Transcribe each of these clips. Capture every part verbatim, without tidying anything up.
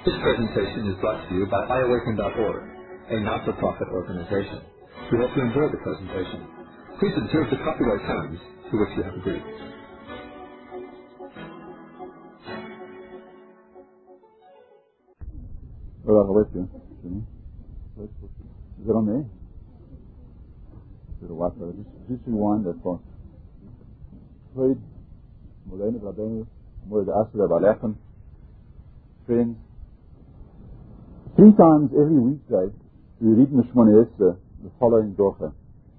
This presentation is brought to you by i awaken dot org, a not-for-profit organization. We hope you enjoy the presentation. Please observe the copyright terms to which you have agreed. Well, I'll let you. Is it on there? Bit of water. Just, just rewind that part. Friends, three times every weekday we read in the Shmoneh Esrei the following bracha: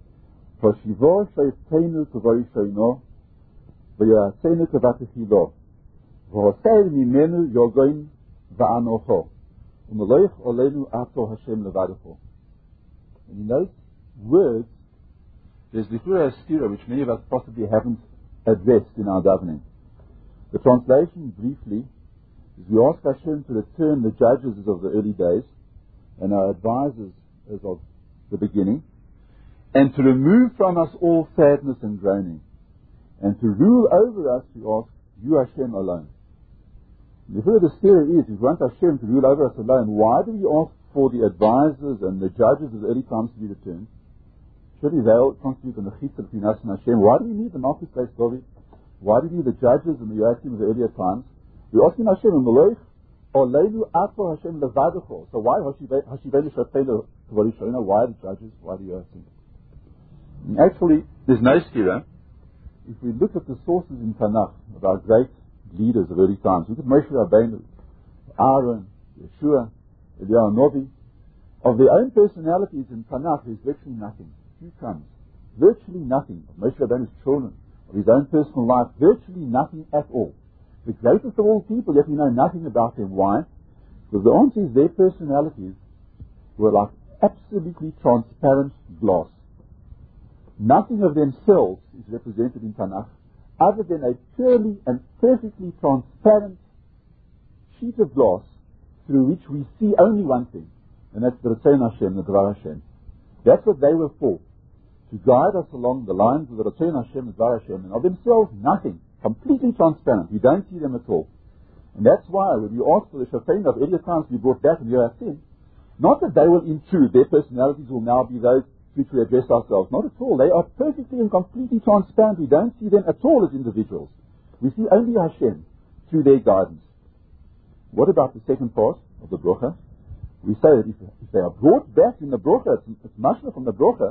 Toshivo she'eftenu k'voi she'ino v'yatzenu k'vatechilo v'hoseir mimenu yogoin v'anocho u'meloich olenu ato Hashem levadecho. And in those words there's the Lifura Astira, which many of us possibly haven't addressed in our davening. The translation, briefly, is we ask Hashem to return the judges as of the early days and our advisors as of the beginning, and to remove from us all sadness and groaning, and to rule over us, we ask you, Hashem, alone. The Lifura Astira is, if we want Hashem to rule over us alone, why do we ask for the advisors and the judges of the early times to be returned? Surely they'll constitute the mechitza between us and Hashem. Why do we need the Malchus Beis David? Why do we need the judges and the Yoakim of the earlier times? We're asking Hashem, Meloich, Oleinu Ato Hashem Levadecho. So why Hashivenu Shapelu Kvarishona? Why the judges? Why the Yoakim? Actually, there's no stira. If we look at the sources in Tanakh of our great leaders of early times, look at Moshe Rabbeinu, Aaron, Yeshua, Eliyahu Novi, of their own personalities in Tanakh, there's virtually nothing. Few crumbs. Virtually nothing of Moshe Rabbeinu's children, of his own personal life, virtually nothing at all. The greatest of all people, yet we know nothing about them. Why? Because the answer is their personalities were like absolutely transparent glass. Nothing of themselves is represented in Tanakh other than a purely and perfectly transparent sheet of glass through which we see only one thing, and that's the Ratzon Hashem, the Dvar Hashem. That's what they were for, to guide us along the lines of the Ratzon Hashem and Dvar Hashem, and of themselves nothing, completely transparent. We don't see them at all. And that's why when we ask for the Shafein of earlier times to be brought back in Yoasim, not that they will intrude, their personalities will now be those to which we address ourselves. Not at all. They are perfectly and completely transparent. We don't see them at all as individuals. We see only Hashem through their guidance. What about the second part of the bracha? We say that if, if they are brought back in the brocha, it's, it's mashma from the brocha.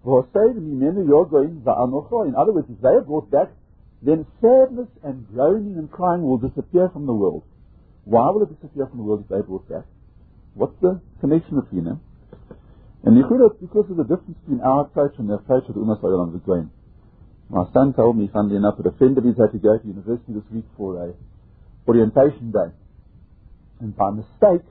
In other words, if they are brought back, then sadness and groaning and crying will disappear from the world. Why will it disappear from the world if they are brought back? What's the connection between them? And it's because of the difference between our approach and the approach of the Ummah Sa'olam V'Goyim. My son told me, funnily enough, that a friend of his had to go to university this week for a orientation day. And by mistake,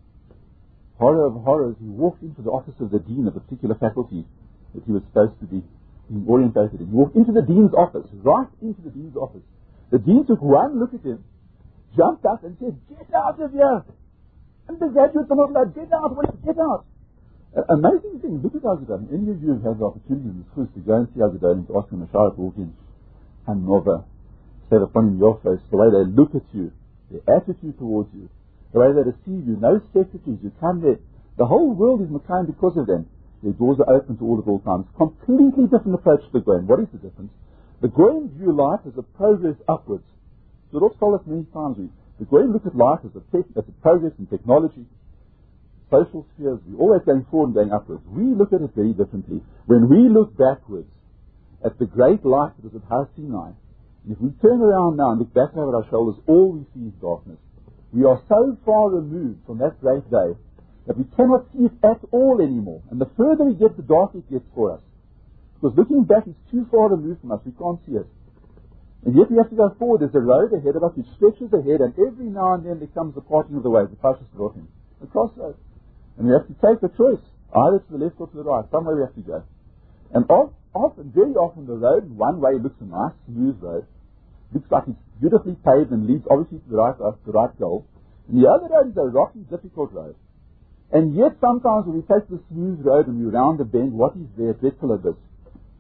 horror of horrors, he walked into the office of the dean of a particular faculty that he was supposed to be being orientated in. He walked into the dean's office, right into the dean's office. The dean took one look at him, jumped up and said, "Get out of here! Undergraduates are not allowed, get out, get out!" Uh, amazing thing, look at Azedan. Any of you have had the opportunity in this course to go and see Azedan and to ask him a shower to walk in, and Nova, say upon your face, the way they look at you, their attitude towards you, the way they receive you, no secretaries, you come there. The whole world is Makayim because of them. Their doors are open to all at all times. Completely different approach to the Goyim. What is the difference? The Goyim view life as a progress upwards. So Rob told us many times, we, the Goyim look at life as a, tech, as a progress in technology, social spheres. We're always going forward and going upwards. We look at it very differently. When we look backwards at the great light that is at Har Sinai, and if we turn around now and look back over our shoulders, all we see is darkness. We are so far removed from that great day that we cannot see it at all anymore. And the further we get, the darker it gets for us. Because looking back is too far removed from us. We can't see it. And yet we have to go forward. There's a road ahead of us which stretches ahead, and every now and then there comes the parting of the way, the Pashas Drochim, the crossroads. And we have to take a choice, either to the left or to the right. Somewhere we have to go. And often, very often, the road, one way looks a nice, smooth road. Looks like it's beautifully paved and leads obviously to the right, uh, the right goal. And the other road is a rocky, difficult road. And yet sometimes when we take the smooth road and we round the bend, what is there? Dreadful abyss.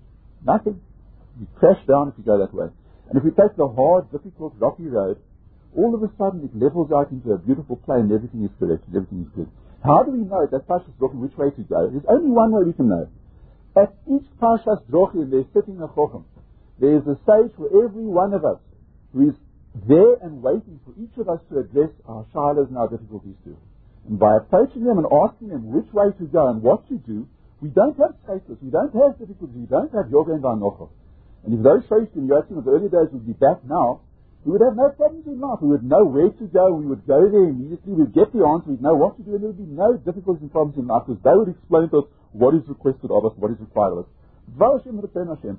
Nothing. We crash down if we go that way. And if we take the hard, difficult, rocky road, all of a sudden it levels out into a beautiful play and everything is correct and everything is good. How do we know that Parshas Drochim which way to go? There's only one way we can know. At each Parshas Drochim there's sitting a Chochem. There is a stage for every one of us who is there and waiting for each of us to address our shilas and our difficulties too. And by approaching them and asking them which way to go and what to do, we don't have status, we don't have difficulties, we don't have yoga and vanocha. And if those Shoshim Yotzim of the early days would be back now, we would have no problems in life. We would know where to go, we would go there immediately, we'd get the answer, we'd know what to do, and there would be no difficulties and problems in life because they would explain to us what is requested of us, what is required of us. Dvar Hashem Repen Hashem.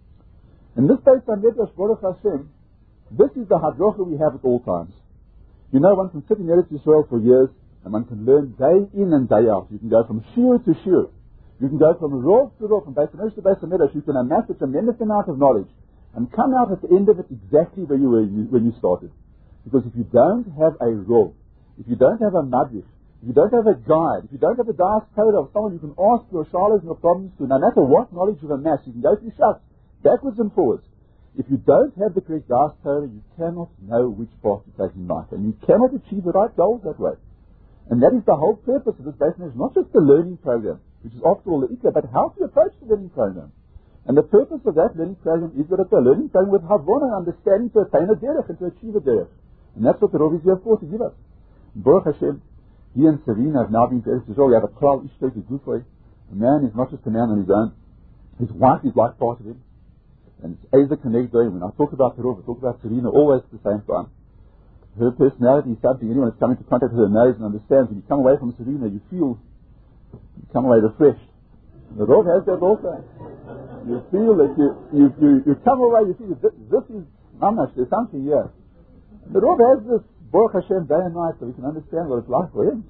In this Beis HaMidrash Baruch Hashem, this is the hadrocha we have at all times. You know, one can sit in Eretz Yisrael for years, and one can learn day in and day out. You can go from shir to shir. You can go from rov to rov, from Beis HaMidrash to Beis HaMidrash. You can amass a tremendous amount of knowledge and come out at the end of it exactly where you were when you started. Because if you don't have a rov, if you don't have a madrich, if you don't have a guide, if you don't have a das Torah of someone you can ask your shalas and your problems to, no matter what knowledge you've amassed, you can go through shas, backwards and forwards. If you don't have the correct das Torah, you cannot know which path to take in life, and you cannot achieve the right goals that way. And that is the whole purpose of this Beis HaMidrash, not just the learning program, which is after all the ikka, but how to approach the learning program. And the purpose of that learning program is that it's a learning program with havona, understanding to attain a derech and to achieve a derech. And that's what the Rav is here for, to give us. Baruch Hashem, he and Serena have now been to Eretz Yisrael. We have a klal ishtek gufay. A man is not just a man on his own. His wife is like part of him. And it's Eza Connector. When I talk about Rav, I talk about Serena always at the same time. Her personality is something anyone that's come into contact with her knows and understands. When you come away from Serena, you feel, you come away refreshed. The Rav has that also. You feel that you, you, you, you come away, you feel this, this is mamash, there's something here. The Rav has this Baruch Hashem day and night so we can understand what it's like for him.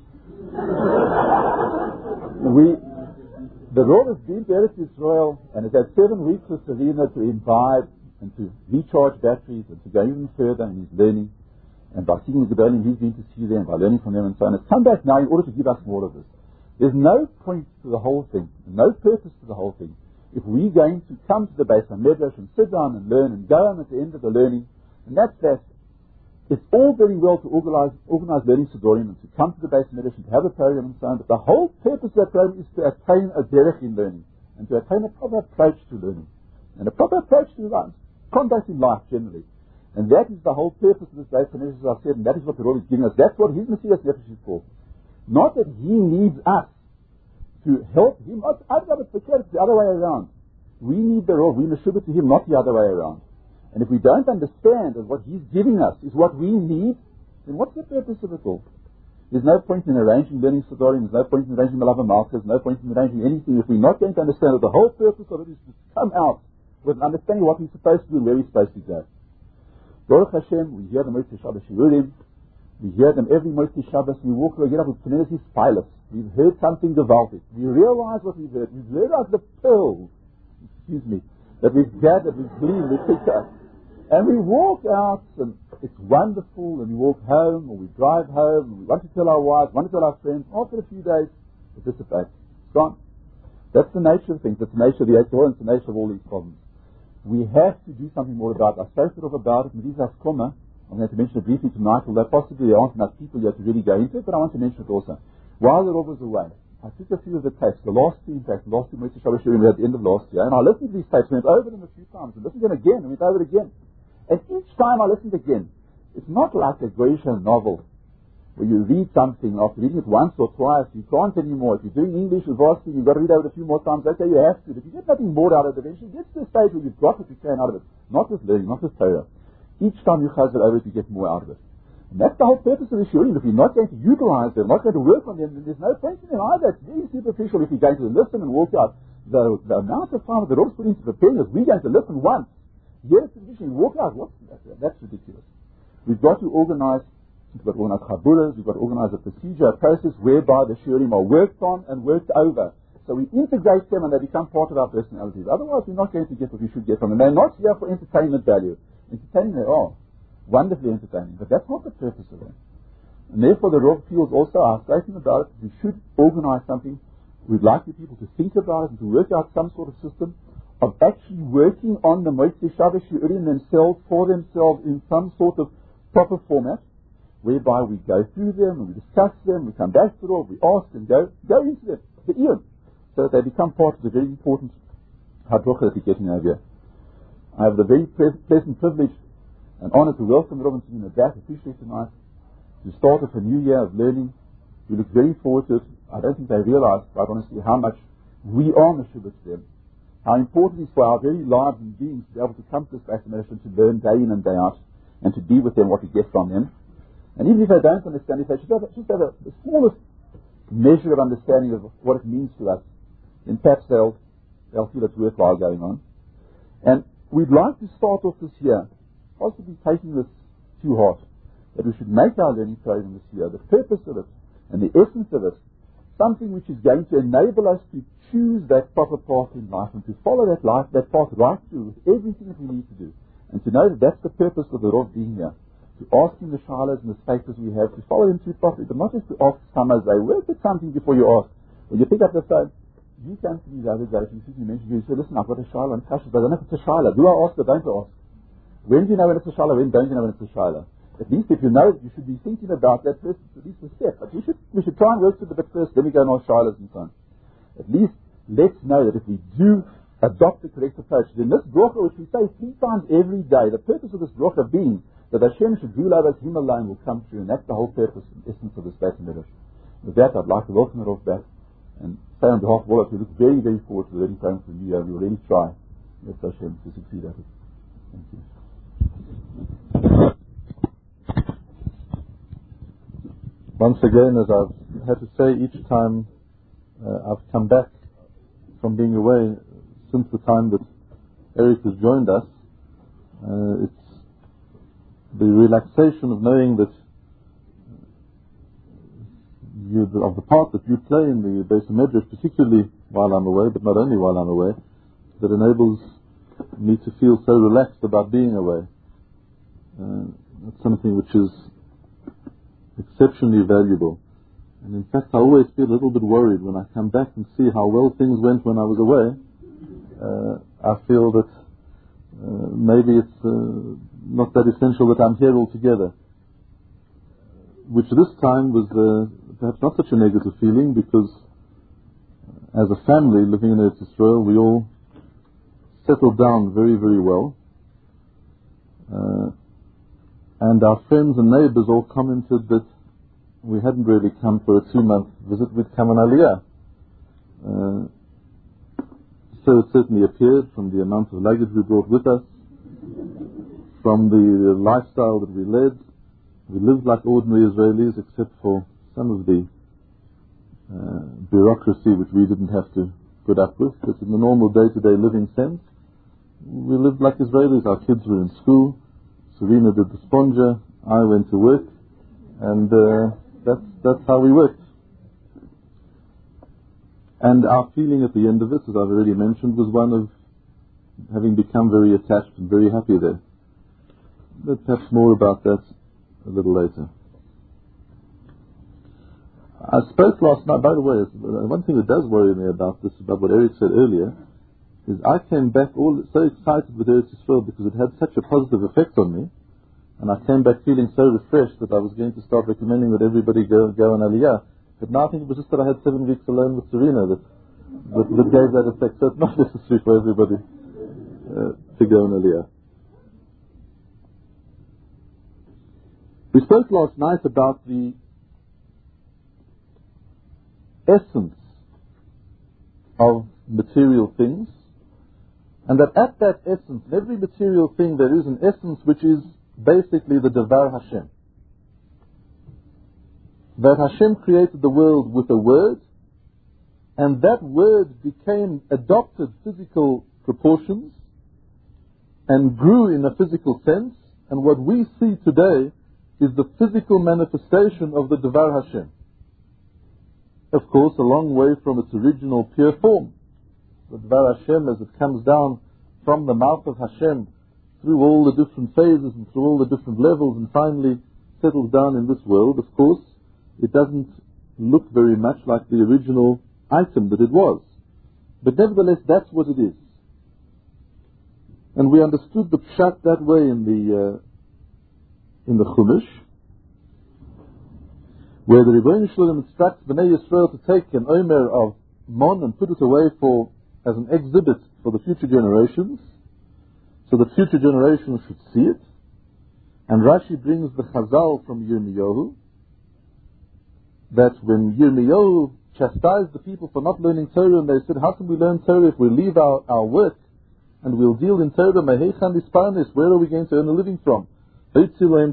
we, the Rav has been to Eretz Yisrael and has had seven weeks with Serena to imbibe and to recharge batteries and to go even further in his learning. And by seeing the Gedolim, he's been to see them, by learning from them and so on. It's come back now in order to give us more of this. There's no point to the whole thing, no purpose to the whole thing, if we're going to come to the Beis HaMidrash and sit down and learn and go on at the end of the learning, and that's that. It's all very well to organize, organize learning Sidorim and to come to the Beis HaMidrash and to have a program and so on, but the whole purpose of that program is to attain a derech in learning and to attain a proper approach to learning and a proper approach to life, conduct in life generally. And that is the whole purpose of this Beis HaMidrash, as I've said, and that is what the Lord is giving us. That's what his Messias Nefesh is for. Not that he needs us to help him. I've got to forget it's the other way around. We need the Rav, we meshubah to him, not the other way around. And if we don't understand that what he's giving us is what we need, then what's the purpose of it all? There's no point in arranging learning Sidorim, there's no point in arranging Malava Malkas, no point in arranging anything if we're not going to understand that the whole purpose of it is to come out with an understanding of what we're supposed to do and where we're supposed to go. Baruch Hashem, we hear the Motzei Shabbos Shiurim, we hear them every Motzei Shabbos, we walk away, get up with tremendous pilot. We've heard something gewaltig. We realize what we've heard. We've realized the pearls, excuse me, that we've gathered, we've gleaned, we've picked up. And we walk out, and it's wonderful, and we walk home, or we drive home, and we want to tell our wives, want to tell our friends. After a few days, it dissipates. It's gone. That's the nature of things. That's the nature of the Eitor, and it's the nature of all these problems. We have to do something more about it. I spoke sort of about it, Medizas Koma. I'm going to mention it briefly tonight, although possibly there aren't enough people here to really go into it, but I want to mention it also. While the Rav was away, I took a few of the tapes, the last two, in fact, the last two Motzei Shabbos Shiurim at the end of last year, and I listened to these tapes, went over them a few times, and listened to them again, and went over it again. And each time I listened again, it's not like a Goyish novel, where you read something, after reading it once or twice, you can't anymore. If you're doing English with varsity, you've got to read over it a few more times, okay, you have to. But if you get nothing more out of it, eventually it gets to a stage where you've got what you can out of it. Not with learning, not with Torah. Each time you chazal over it, you get more out of it. And that's the whole purpose of the shiurim. If you're not going to utilize them, not going to work on them, then there's no point in them either. It's very superficial if you're going to listen and walk out. The, the amount of time that the Rav's put into preparing us, we're going to listen once, hear a tradition, and walk out. What's that? That's ridiculous. We've got to organize, we've got to organize chaburas, we've got to organize a procedure, a process whereby the shiurim are worked on and worked over. So we integrate them and they become part of our personalities. Otherwise, we're not going to get what we should get from them. They're not here for entertainment value. Entertaining they are. Wonderfully entertaining, but that's not the purpose of them. And therefore the Rav feels also, our statement about it, we should organize something. We'd like the people to think about it and to work out some sort of system of actually working on the Motzei Shabbos Shiurim themselves, for themselves, in some sort of proper format whereby we go through them and we discuss them, we come back to them, we ask and go, go into them, the eon, so that they become part of the very important hadrocha that we're getting over here. I have the very ple- pleasant privilege and honor to welcome Robinson in back, officially tonight, to start off a new year of learning. We look very forward to it. I don't think they realize, quite honestly, how much we are Meshubah to them. How important it is for our very lives and beings to be able to come to this vaccination, to learn day in and day out, and to be with them what we get from them. And even if they don't understand, if they should have, just have a, the smallest measure of understanding of what it means to us, then perhaps they'll, they'll feel it's worthwhile going on. And we'd like to start off this year, possibly taking this to heart, that we should make our learning program this year, the purpose of it, and the essence of it, something which is going to enable us to choose that proper path in life and to follow that life, that path right through with everything that we need to do. And to know that that's the purpose of the Rav being here. To ask him the shilas and the status we have, to follow him through properly, but not just to ask some as they work at something before you ask. When you pick up the phone, you came to me the other day, you mentioned, you said, listen, I've got a shilah and kashas, but I don't know if it's a shilah. Do I ask or don't I ask? When do you know when it's a shilah? When don't you know when it's a shilah? At least if you know, you should be thinking about that first, at least a step. But we should, we should try and work through the bit first, then we go and ask shilahs and so on. At least let's know that if we do adopt the correct approach, then this bracha, which we say three times every day, the purpose of this bracha being that Hashem should rule over us, Him alone will come through, and that's the whole purpose and essence of this Beit Midrash. With that, I'd like to welcome it off back and say on behalf of all of us, we look very, very forward to the ready time for the new year. We will really try, let Hashem, to succeed at it. Thank you. Once again, as I've had to say each time uh, I've come back from being away, since the time that Eric has joined us, uh, it's the relaxation of knowing that you, of the part that you play in the Beis Medrash, particularly while I'm away, but not only while I'm away, that enables me to feel so relaxed about being away. Uh, that's something which is exceptionally valuable. And in fact, I always feel a little bit worried when I come back and see how well things went when I was away. Uh, I feel that uh, maybe it's uh, not that essential that I'm here altogether. Which this time was uh, perhaps not such a negative feeling, because as a family living in Eretz Yisrael, we all settled down very, very well. Uh, and our friends and neighbors all commented that we hadn't really come for a two-month visit, we'd come on Aliyah. Uh, so it certainly appeared from the amount of luggage we brought with us, from the, the lifestyle that we led. We lived like ordinary Israelis, except for some of the uh, bureaucracy which we didn't have to put up with. But in the normal day-to-day living sense, we lived like Israelis. Our kids were in school, Serena did the sponger, I went to work, and uh, that's, that's how we worked. And our feeling at the end of it, as I've already mentioned, was one of having become very attached and very happy there. But perhaps more about that a little later. I spoke last night, by the way, one thing that does worry me about this, about what Eric said earlier, is I came back all so excited with Eretz Yisrael because it had such a positive effect on me, and I came back feeling so refreshed that I was going to start recommending that everybody go, go on Aliyah. But now I think it was just that I had seven weeks alone with Serena that, that, that gave that effect. So it's not necessary for everybody uh, to go on Aliyah. We spoke last night about the essence of material things, and that at that essence, in every material thing, there is an essence which is basically the Devar Hashem. That Hashem created the world with a word, and that word became, adopted physical proportions, and grew in a physical sense, and what we see today is the physical manifestation of the Devar Hashem. Of course, a long way from its original pure form. The Devar Hashem, as it comes down from the mouth of Hashem, through all the different phases and through all the different levels, and finally settles down in this world, of course, it doesn't look very much like the original item that it was. But nevertheless, that's what it is. And we understood the pshat that way in the uh, in the Chumash, where the Rebbeinu Shalom instructs Bnei Yisrael to take an omer of mon and put it away for as an exhibit for the future generations, so that future generations should see it. And Rashi brings the Chazal from Yirmiyahu, that when Yirmiyahu chastised the people for not learning Torah, and they said, how can we learn Torah if we leave our, our work and we'll deal in Torah? Where are we going to earn a living from? He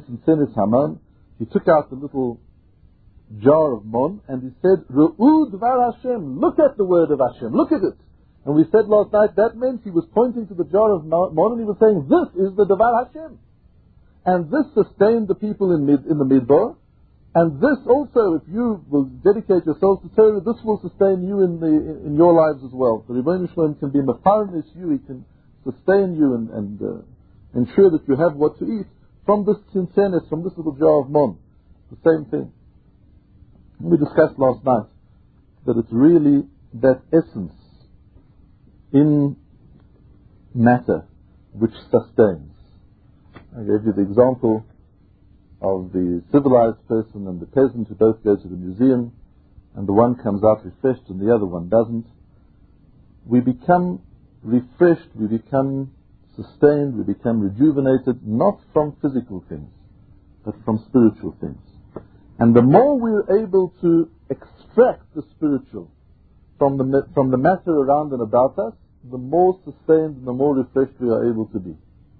took out the little jar of mon and he said, Ru'u Dvar Hashem, look at the word of Hashem, look at it. And we said last night that meant he was pointing to the jar of mon and he was saying, this is the Dvar Hashem. And this sustained the people in, mid, in the Midbar. And this also, if you will dedicate yourself to Torah, this will sustain you in the in your lives as well. The Rebbeinu Shalom can be mefarnes you, he can sustain you and, and uh, ensure that you have what to eat from this sincerity, from this little jar of mon. The same thing. We discussed last night that it's really that essence in matter which sustains. I gave you the example of the civilized person and the peasant who both go to the museum, and the one comes out refreshed and the other one doesn't. We become refreshed, we become sustained, we become rejuvenated, not from physical things, but from spiritual things. And the more we're able to extract the spiritual from the, from the matter around and about us, the more sustained and the more refreshed we are able to be.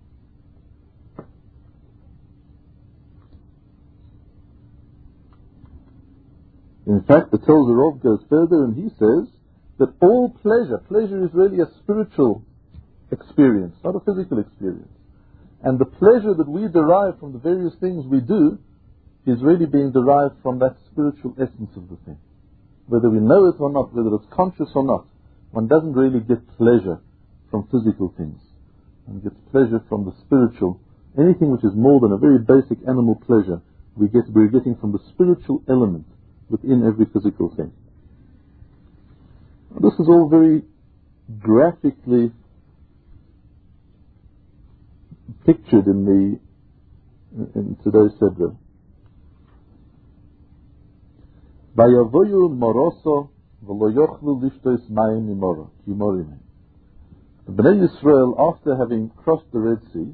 In fact, the Telzer Rov goes further and he says that all pleasure, pleasure is really a spiritual experience, not a physical experience. And the pleasure that we derive from the various things we do is really being derived from that spiritual essence of the thing. Whether we know it or not, whether it's conscious or not, one doesn't really get pleasure from physical things. One gets pleasure from the spiritual. Anything which is more than a very basic animal pleasure, we get, we're getting from the spiritual element within every physical thing. This is all very graphically pictured in the in today's Sedra. Vayavoyu moroso v'lo yochlu lishtos mayim imoro kimorim. The Bnei Yisrael, after having crossed the Red Sea,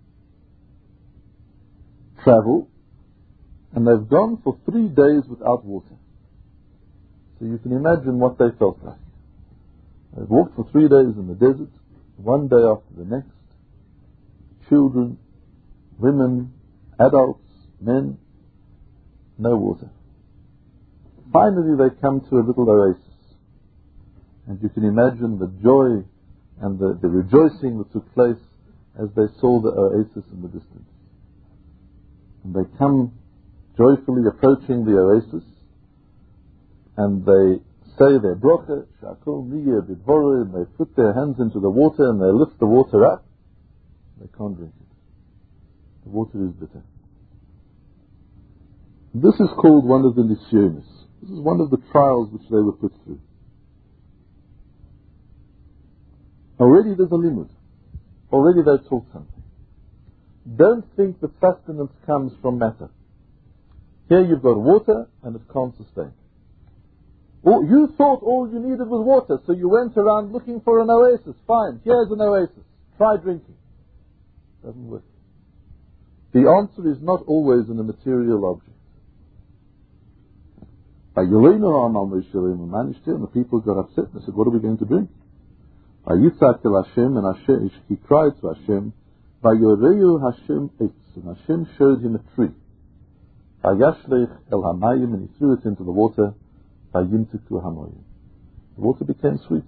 travel, and they've gone for three days without water. So you can imagine what they felt like. They've walked for three days in the desert, one day after the next. Children, women, adults, men, no water. Finally they come to a little oasis. And you can imagine the joy and the, the rejoicing that took place as they saw the oasis in the distance. And they come joyfully approaching the oasis, and they say their brocha, shakol niyeh bidvoro, and they put their hands into the water and they lift the water up. They can't drink it. The water is bitter. This is called one of the nisyonis. This is one of the trials which they were put through. Already there's a limud. Already they're taught something. Don't think that sustenance comes from matter. Here you've got water and it can't sustain. Well, you thought all you needed was water, so you went around looking for an oasis. Fine, here's an oasis. Try drinking. Doesn't work. The answer is not always in a material object. And the people got upset and they said, what are we going to drink? And he cried to Hashem, and Hashem showed him a tree. And he threw it into the water. The water became sweet.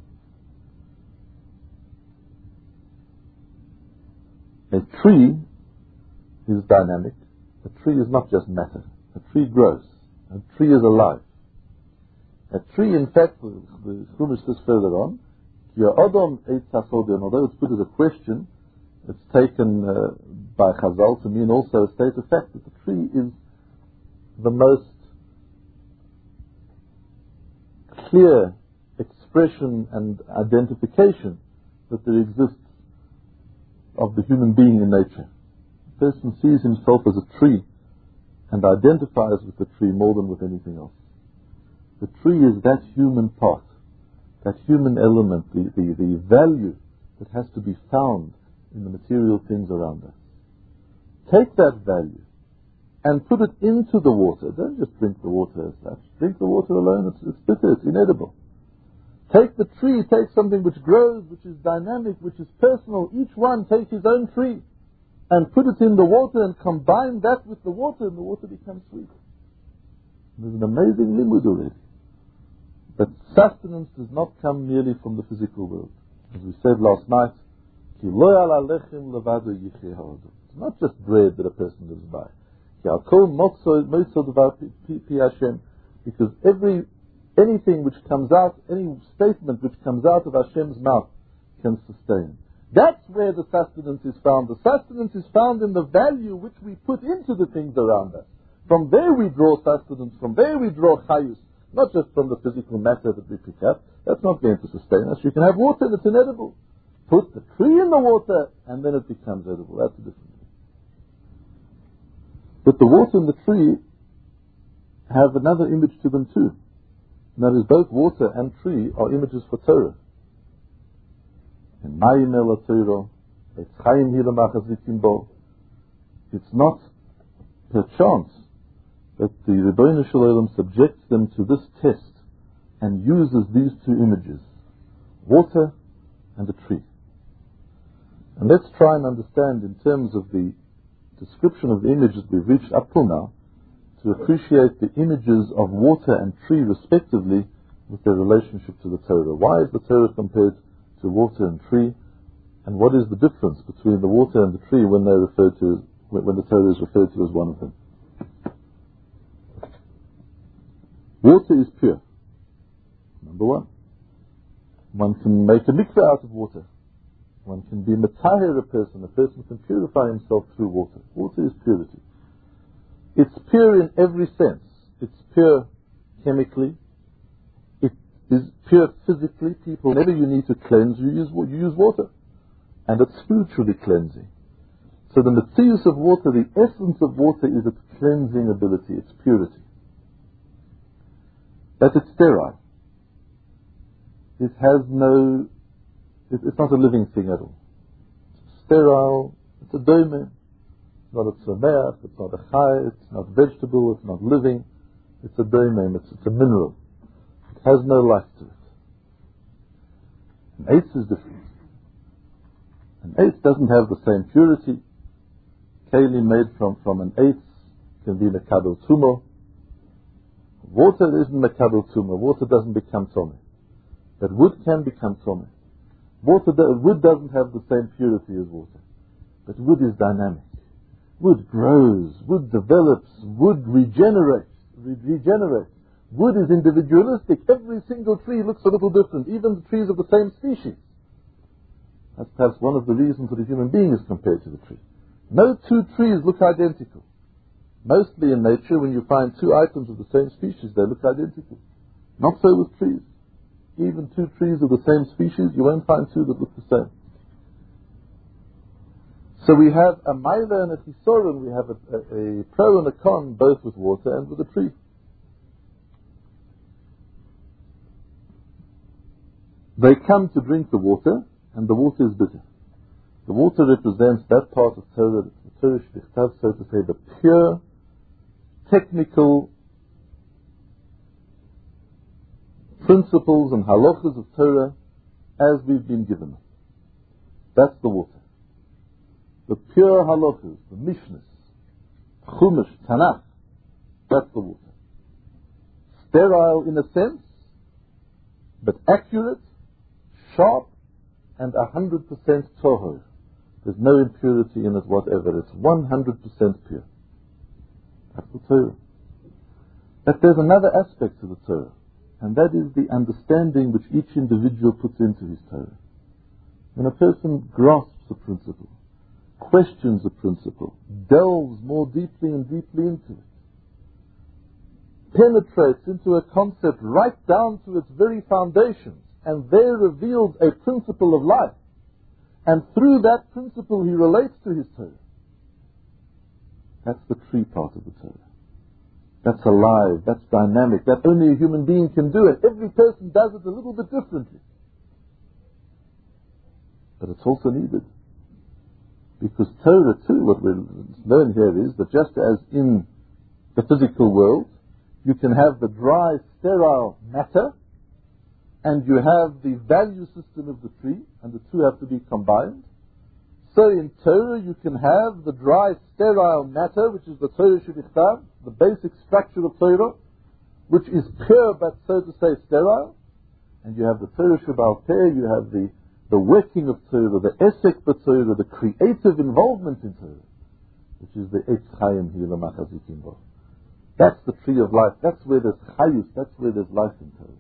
A tree is dynamic. A tree is not just matter. A tree grows. A tree is alive. A tree, in fact, the Chumash says further on, although it's put as a question, it's taken uh, by Chazal to mean also a state of fact that the tree is the most clear expression and identification that there exists of the human being in nature. A person sees himself as a tree and identifies with the tree more than with anything else. The tree is that human part, that human element, the, the, the value that has to be found in the material things around us. Take that value and put it into the water. Don't just drink the water as such. Drink the water alone, it's, it's bitter, it's inedible. Take the tree, take something which grows, which is dynamic, which is personal. Each one take his own tree and put it in the water and combine that with the water, and the water becomes sweet. There's an amazing limud already. But sustenance does not come merely from the physical world. As we said last night, it's not just bread that a person lives by. Because every anything which comes out, any statement which comes out of Hashem's mouth can sustain. That's where the sustenance is found. The sustenance is found in the value which we put into the things around us. From there we draw sustenance, from there we draw chayus, not just from the physical matter that we pick up. That's not going to sustain us. You can have water that's inedible. Put the tree in the water and then it becomes edible. That's a different thing. But the water and the tree have another image to them too. And that is both water and tree are images for Torah. And Mayim el Torah, it's Chaim Hilamachazlikim bo. It's not perchance that the Rebbeinu Shalom subjects them to this test and uses these two images, water and a tree. And let's try and understand in terms of the description of the images we've reached up till now, to appreciate the images of water and tree respectively with their relationship to the Torah. Why is the Torah compared to water and tree? And what is the difference between the water and the tree when they're referred to, when the Torah is referred to as one of them? Water is pure. Number one. One can make a mikveh out of water. One can be metahir a person. A person can purify himself through water. Water is purity. It's pure in every sense. It's pure chemically. It is pure physically. People, whenever you need to cleanse, you use, you use water. And it's spiritually cleansing. So the metzius of water, the essence of water is its cleansing ability, its purity. But it's sterile. It has no, it, it's not a living thing at all. It's sterile, it's a domain. It's not a tzomeach, it's not a chai, it's not vegetable, it's not living. It's a domain, it's, it's a mineral. It has no life to it. An eitz is different. An eitz doesn't have the same purity. Keli made from, from an eitz can be mekabel tumo. Water isn't mekabel tumo. Water doesn't become tumah. But wood can become tumah. Water, wood doesn't have the same purity as water. But wood is dynamic. Wood grows, wood develops, wood regenerates, re- regenerates. Wood is individualistic. Every single tree looks a little different, even the trees of the same species. That's perhaps one of the reasons that a human being is compared to the tree. No two trees look identical. Mostly in nature, when you find two items of the same species, they look identical. Not so with trees. Even two trees of the same species, you won't find two that look the same. So we have a maila and a chisoron, we have a, a, a pro and a con, both with water and with a tree. They come to drink the water, and the water is bitter. The water represents that part of Torah, the Torah shlichtav, so to say, the pure, technical principles and halachas of Torah as we've been given them. That's the water. The pure halachas, the mishnahs, chumash, tanakh, that's the water. Sterile in a sense, but accurate, sharp, and a hundred percent tohor. There's no impurity in it whatever. It's one hundred percent pure. That's the Torah. But there's another aspect to the Torah, and that is the understanding which each individual puts into his Torah. When a person grasps a principle, questions a principle, delves more deeply and deeply into it, penetrates into a concept right down to its very foundations, and there reveals a principle of life, and through that principle he relates to his Torah. That's the tree part of the Torah. That's alive, that's dynamic, that only a human being can do it. Every person does it a little bit differently. But it's also needed. Because Torah too, what we learn here is that just as in the physical world, you can have the dry, sterile matter, and you have the value system of the tree, and the two have to be combined. So in Torah you can have the dry, sterile matter, which is the Torah Shebiktav, the basic structure of Torah, which is pure but so to say sterile. And you have the Torah Shebal Peh, you have the, the working of Torah, the Esek B'Torah, the creative involvement in Torah, which is the Eitz Chaim Hila Machazikim Bo. That's the tree of life. That's where there's chayus, that's where there's life in Torah.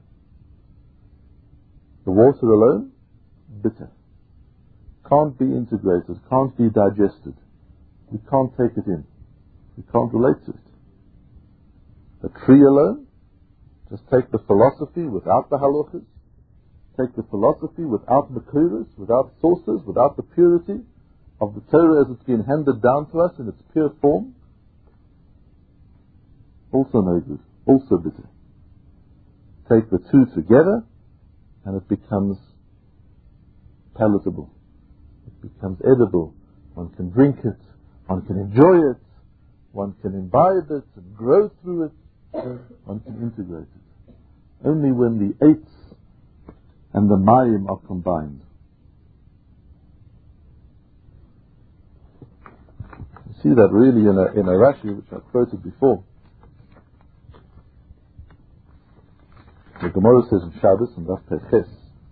The water alone, bitter. Can't be integrated, can't be digested. We can't take it in. We can't relate to it. The tree alone, just take the philosophy without the halachas, take the philosophy without makuras, without sources, without the purity of the Torah as it's been handed down to us in its pure form, also no good, also bitter. Take the two together and it becomes palatable. It becomes edible. One can drink it, one can enjoy it, one can imbibe it and grow through it, one can integrate it. Only when the eitz and the mayim are combined. You see that really in a, in a Rashi which I quoted before. The Gemara says in Shabbos and Daf Peches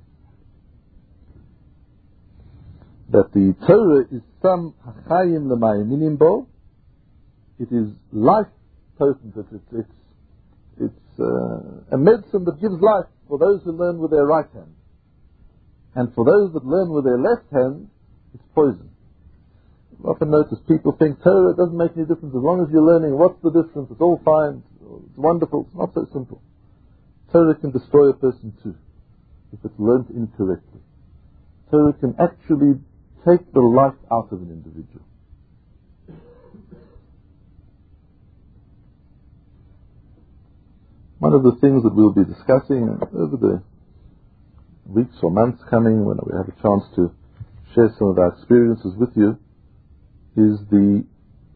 that the Torah is some hachayim l'mayiminim bo. It is life potent. It's it's it's uh, a medicine that gives life for those who learn with their right hand, and for those that learn with their left hand, it's poison. I often notice people think Torah doesn't make any difference as long as you're learning. What's the difference? It's all fine. It's wonderful. It's not so simple. Torah can destroy a person too, if it's learnt incorrectly. Torah can actually take the life out of an individual. One of the things that we'll be discussing over the weeks or months coming, when we have a chance to share some of our experiences with you, is the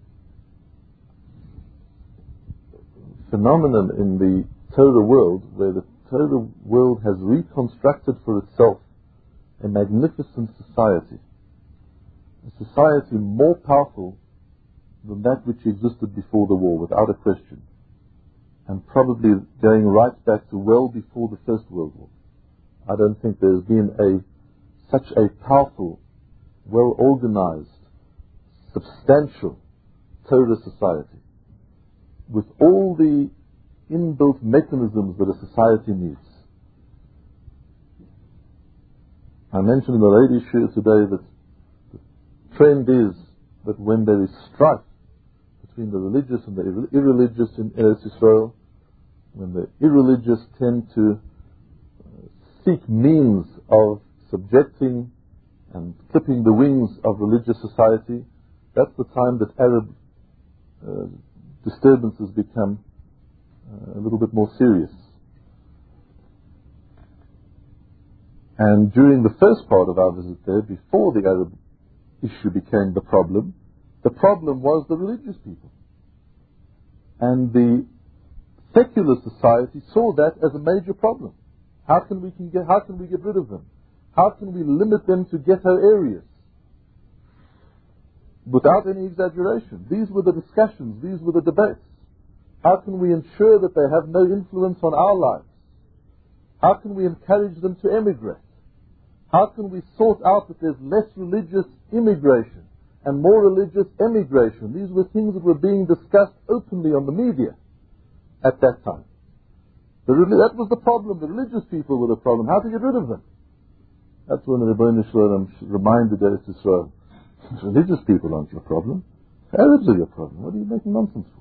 phenomenon in the Torah world, where the Torah world has reconstructed for itself a magnificent society, a society more powerful than that which existed before the war, without a question, and probably going right back to well before the First World War. I don't think there's been a such a powerful, well-organized, substantial Torah society, with all the inbuilt mechanisms that a society needs. I mentioned in the ladies' shir today that the trend is that when there is strife between the religious and the irreligious in Eretz Yisrael, when the irreligious tend to seek means of subjecting and clipping the wings of religious society, that's the time that Arab uh, disturbances become uh, a little bit more serious. And during the first part of our visit there, before the Arab issue became the problem, the problem was the religious people. And the secular society saw that as a major problem. How can we can get, how can we get rid of them? How can we limit them to ghetto areas? Without any exaggeration. These were the discussions, these were the debates. How can we ensure that they have no influence on our lives? How can we encourage them to emigrate? How can we sort out that there's less religious immigration and more religious emigration? These were things that were being discussed openly on the media at that time. The, that was the problem. The religious people were the problem. How to get rid of them? That's when the Rebbeinu Shalom reminded Eretz Yisrael, religious people aren't your problem. Arabs are your problem. What are you making nonsense for?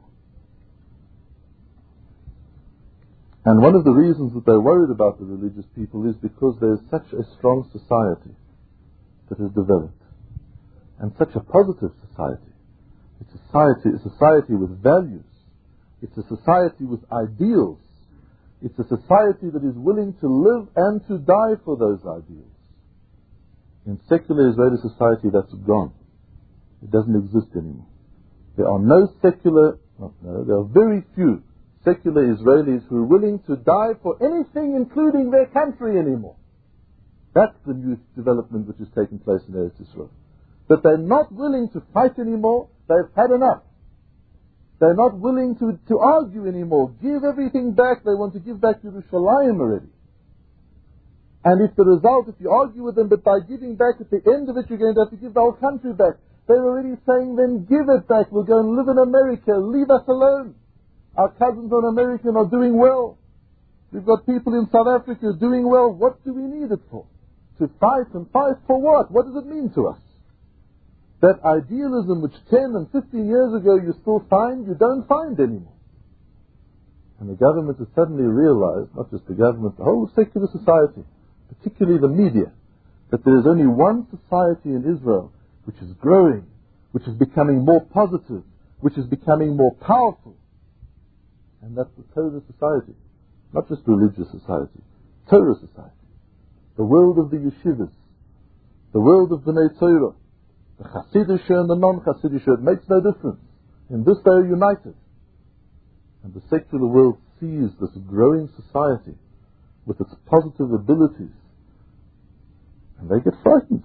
And one of the reasons that they're worried about the religious people is because there is such a strong society that has developed, and such a positive society, It's a society, a society with values. It's a society with ideals. It's a society that is willing to live and to die for those ideals. In secular Israeli society, that's gone. It doesn't exist anymore. There are no secular, no, no, there are very few secular Israelis who are willing to die for anything, including their country, anymore. That's the new development which is taking place in Eretz Yisrael. That they're not willing to fight anymore. They've had enough. They're not willing to, to argue anymore. Give everything back. They want to give back Yerushalayim already. And if the result, if you argue with them, but by giving back at the end of it, you're going to have to give the whole country back. They're already saying, then give it back. We'll go and live in America. Leave us alone. Our cousins in America are doing well. We've got people in South Africa doing well. What do we need it for? To fight and fight for what? What does it mean to us? That idealism which ten and fifteen years ago you still find, you don't find anymore. And the government has suddenly realized, not just the government, the whole secular society, particularly the media, that there is only one society in Israel which is growing, which is becoming more positive, which is becoming more powerful. And that's the Torah society. Not just religious society. Torah society. The world of the yeshivas. The world of B'nai Torah. The Chassidish and the non-Chassidish. It makes no difference. In this they are united. And the secular world sees this growing society with its positive abilities. And they get frightened.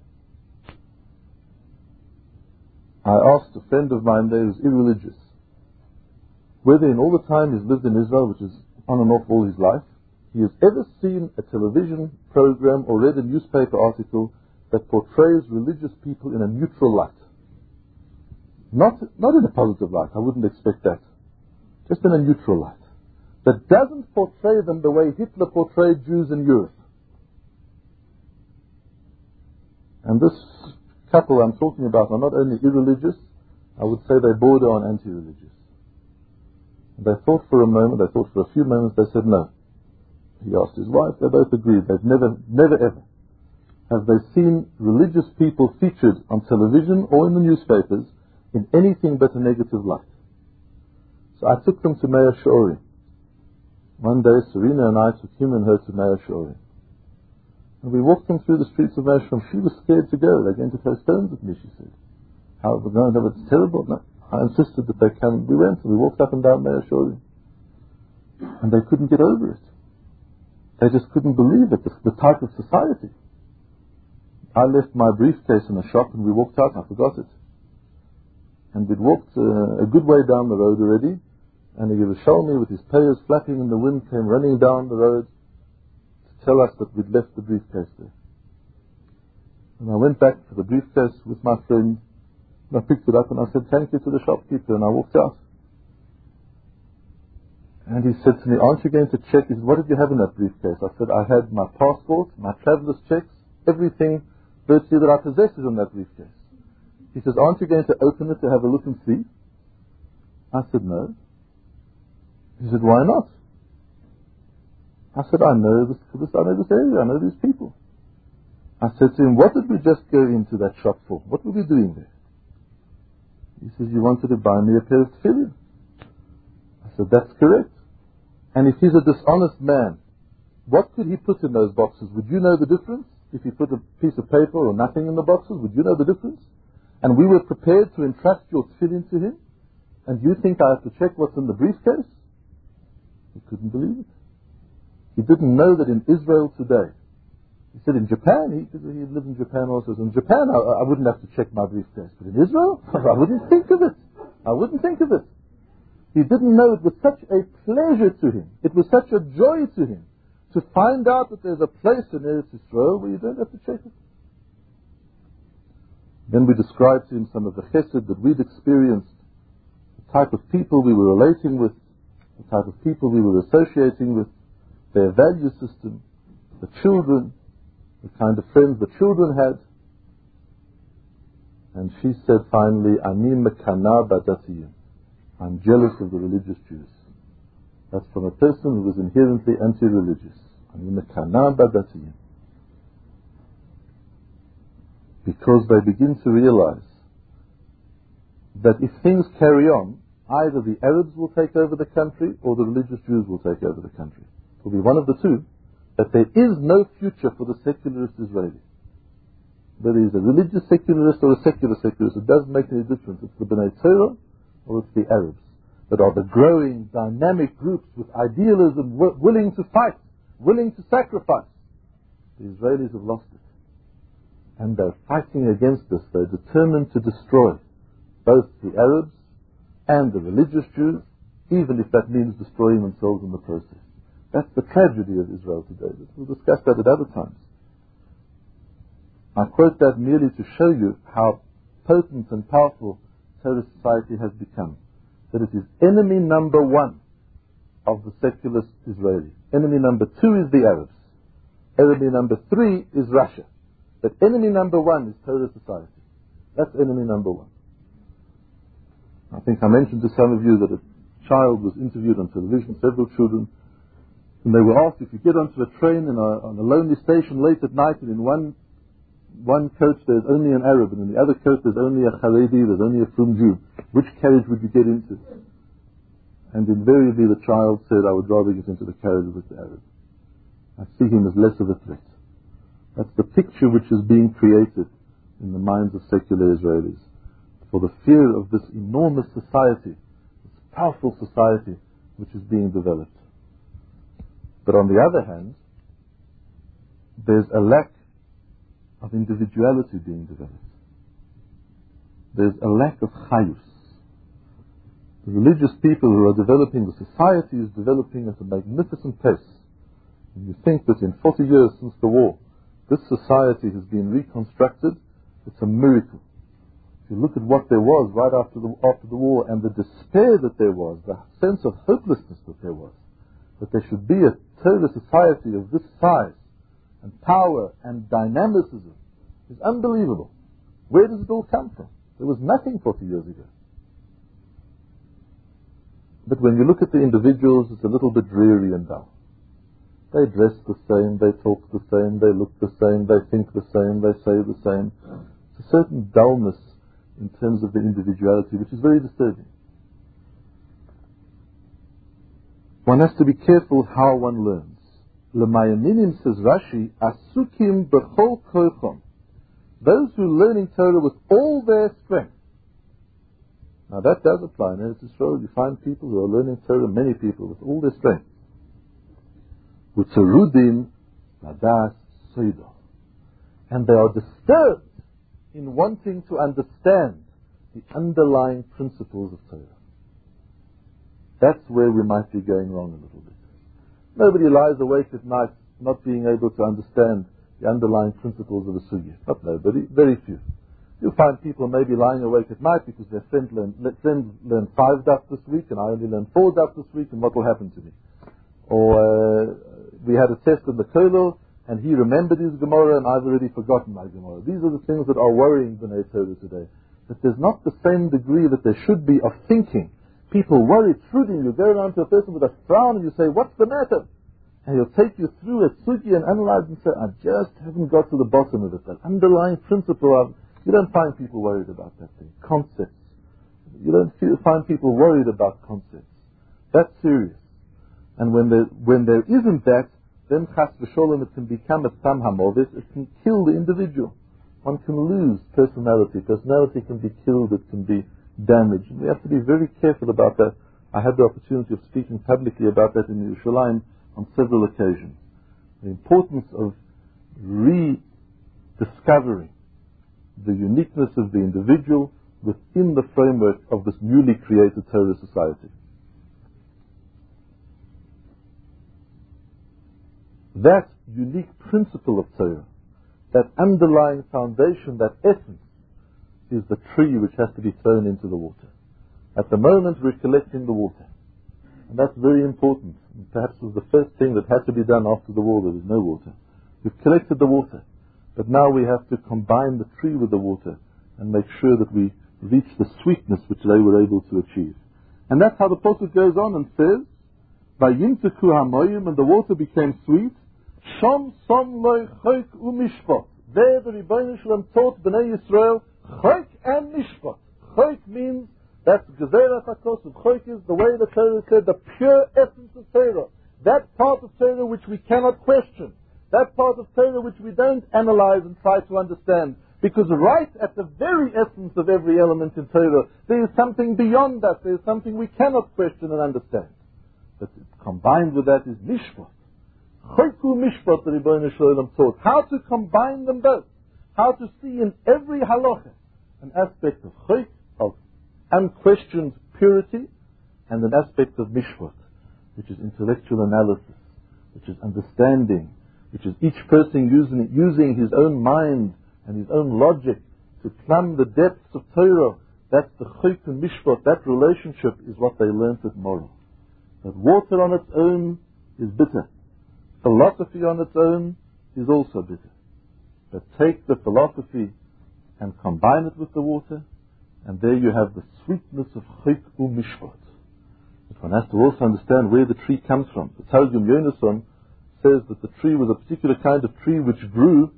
I asked a friend of mine there who's irreligious, whether in all the time he's lived in Israel, which is on and off all his life, he has ever seen a television program or read a newspaper article that portrays religious people in a neutral light. Not, not in a positive light, I wouldn't expect that. Just in a neutral light. That doesn't portray them the way Hitler portrayed Jews in Europe. And this couple I'm talking about are not only irreligious, I would say they border on anti-religious. And they thought for a moment, they thought for a few moments, they said no. He asked his wife, they both agreed. They've never, never ever have they seen religious people featured on television or in the newspapers in anything but a negative light. So I took them to Meir Shori. One day, Serena and I took him and her to Meir Shori. And we walked them through the streets of Meir Shori. She was scared to go. They're going to throw stones at me, she said. How, no, no, it's terrible. No. I insisted that they come. We went and we walked up and down Meir Shori. And they couldn't get over it. They just couldn't believe it, the, the type of society. I left my briefcase in a shop and we walked out. I forgot it. And we'd walked uh, a good way down the road already, and the Yerushalmi with his payers flapping in the wind came running down the road to tell us that we'd left the briefcase there. And I went back for the briefcase with my friend, and I picked it up and I said thank you to the shopkeeper, and I walked out. And he said to me, aren't you going to check? He said, what did you have in that briefcase? I said, I had my passport, my traveller's checks, everything virtually that I possessed is in that briefcase. He says, aren't you going to open it to have a look and see? I said, no. He said, why not? I said, I know this, this, I know this area, I know these people. I said to him, what did we just go into that shop for? What were we doing there? He says, you wanted to buy me a pair of tefillin. I said, that's correct. And if he's a dishonest man, what could he put in those boxes? Would you know the difference? If he put a piece of paper or nothing in the boxes, would you know the difference? And we were prepared to entrust your tefillin to him? And you think I have to check what's in the briefcase? He couldn't believe it. He didn't know that in Israel today, he said in Japan, he, he lived in Japan also, in Japan I, I wouldn't have to check my briefcase. But in Israel, I wouldn't think of it. I wouldn't think of it. He didn't know it was such a pleasure to him. It was such a joy to him to find out that there's a place in Eretz Yisrael where you don't have to check it. Then we described to him some of the chesed that we'd experienced, the type of people we were relating with, the type of people we were associating with, their value system, the children, the kind of friends the children had. And she said finally, Ani mekana badatiyim. I'm jealous of the religious Jews. That's from a person who was inherently anti-religious. Ani mekana badatiyim. Because they begin to realize that if things carry on, either the Arabs will take over the country or the religious Jews will take over the country. It will be one of the two. That there is no future for the secularist Israeli. Whether he's a religious secularist or a secular secularist, it doesn't make any difference. It's the B'nai Torah or it's the Arabs that are the growing, dynamic groups with idealism, w- willing to fight, willing to sacrifice. The Israelis have lost it. And they're fighting against us. They're determined to destroy both the Arabs and the religious Jews, even if that means destroying themselves in the process. That's the tragedy of Israel today. We'll discuss that at other times. I quote that merely to show you how potent and powerful Torah society has become. That it is enemy number one of the secularist Israeli. Enemy number two is the Arabs. Enemy number three is Russia. But enemy number one is Torah society. That's enemy number one. I think I mentioned to some of you that a child was interviewed on television, several children, and they were asked, if you get onto a train in a, on a lonely station late at night, and in one one coach there's only an Arab, and in the other coach there's only a Haredi, there's only a Frum Jew, which carriage would you get into? And invariably the child said, I would rather get into the carriage with the Arab. I see him as less of a threat. That's the picture which is being created in the minds of secular Israelis. For the fear of this enormous society, this powerful society which is being developed. But on the other hand, there's a lack of individuality being developed. There's a lack of chayus. The religious people who are developing, the society is developing at a magnificent pace. And you think that in forty years since the war, this society has been reconstructed, it's a miracle. If you look at what there was right after the, after the war and the despair that there was, the sense of hopelessness that there was, that there should be a Torah society of this size and power and dynamicism is unbelievable. Where does it all come from? There was nothing forty years ago. But when you look at the individuals, it's a little bit dreary and dull. They dress the same, they talk the same, they look the same, they think the same, they say the same. It's a certain dullness in terms of the individuality, which is very disturbing. One has to be careful how one learns. L'mayaminim, says Rashi, asukim b'chol kochom. Those who are learning Torah with all their strength. Now that does apply in Eretz Yisrael. You find people who are learning Torah, many people, with all their strength. Utzerudim ladas soido. And they are disturbed in wanting to understand the underlying principles of Torah. That's where we might be going wrong a little bit. Nobody lies awake at night not being able to understand the underlying principles of a sugya. Not nobody, very few. You'll find people maybe lying awake at night because their friend learned, friend learned five daf this week and I only learned four daf this week, and what will happen to me? Or uh, we had a test in the kollel and he remembered his Gemara and I've already forgotten my Gemara. These are the things that are worrying B'nai Torah today. That there's not the same degree that there should be of thinking. People worry, truding. You go around to a person with a frown and you say, what's the matter? And he'll take you through a sugi and analyze and say, I just haven't got to the bottom of it. That underlying principle of, you don't find people worried about that thing. Concepts. You don't feel, find people worried about concepts. That's serious. And when there, when there isn't that, then chas v'sholem, it can become a tam hamovis. It can kill the individual. One can lose personality. Personality can be killed. It can be damaged. And we have to be very careful about that. I had the opportunity of speaking publicly about that in Yerushalayim on several occasions. The importance of rediscovering the uniqueness of the individual within the framework of this newly created Torah society. That unique principle of Torah, that underlying foundation, that essence, is the tree which has to be thrown into the water. At the moment we're collecting the water. And that's very important. And perhaps it was the first thing that had to be done after the war. There was no water. We've collected the water. But now we have to combine the tree with the water and make sure that we reach the sweetness which they were able to achieve. And that's how the Pasuk goes on and says, Vayimteku hamoyim, and the water became sweet. Shom som loy chok umishpat. There the Rebbeinu Shalom taught Bnei Yisrael chok and mishpat. Choik means that's Gezeirah HaKosov. Choik is the way the Torah said, the pure essence of Torah. That part of Torah which we cannot question. That part of Torah which we don't analyze and try to understand. Because right at the very essence of every element in Torah, there is something beyond that. There is something we cannot question and understand. But combined with that is Mishpat. Choiku Mishpat, the Rebbeinu Shalom taught. How to combine them both. How to see in every halacha an aspect of choik, of unquestioned purity, and an aspect of Mishpat, which is intellectual analysis, which is understanding, which is each person using, using his own mind and his own logic to plumb the depths of Torah. That's the choik and Mishpat. That relationship is what they learnt at Morah. But water on its own is bitter. Philosophy on its own is also bitter. But take the philosophy and combine it with the water, and there you have the sweetness of choik u mishpat. But one has to also understand where the tree comes from. The Targum Yonason says that the tree was a particular kind of tree which grew,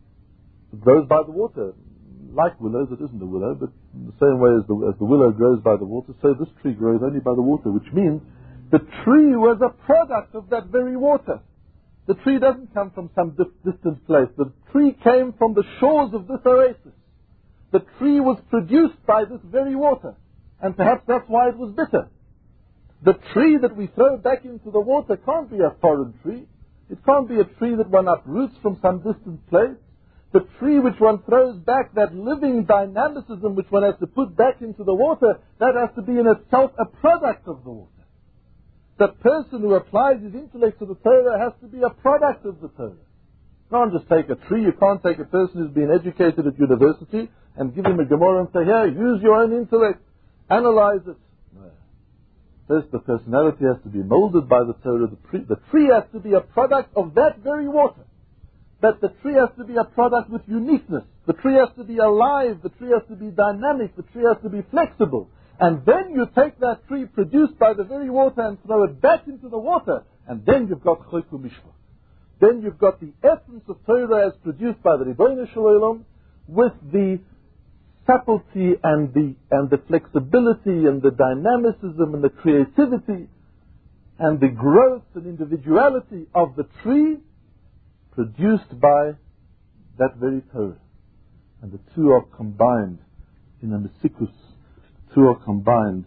grows by the water. Like willows, it isn't a willow, but in the same way as the, as the willow grows by the water, so this tree grows only by the water, which means the tree was a product of that very water. The tree doesn't come from some dif- distant place. The tree came from the shores of this oasis. The tree was produced by this very water. And perhaps that's why it was bitter. The tree that we throw back into the water can't be a foreign tree. It can't be a tree that one uproots from some distant place. The tree which one throws back, that living dynamicism which one has to put back into the water, that has to be in itself a product of the water. The person who applies his intellect to the Torah has to be a product of the Torah. You can't just take a tree. You can't take a person who's been educated at university and give him a Gemara and say, here, use your own intellect, analyze it. No. First, the personality has to be molded by the Torah. The tree, the tree has to be a product of that very water. But the tree has to be a product with uniqueness. The tree has to be alive. The tree has to be dynamic. The tree has to be flexible. And then you take that tree produced by the very water and throw it back into the water, and then you've got choik u mishpat. Then you've got the essence of Torah as produced by the Rebbeinu Shalom, with the subtlety and the and the flexibility and the dynamicism and the creativity and the growth and individuality of the tree produced by that very Torah. And the two are combined in a mesikus. Two are combined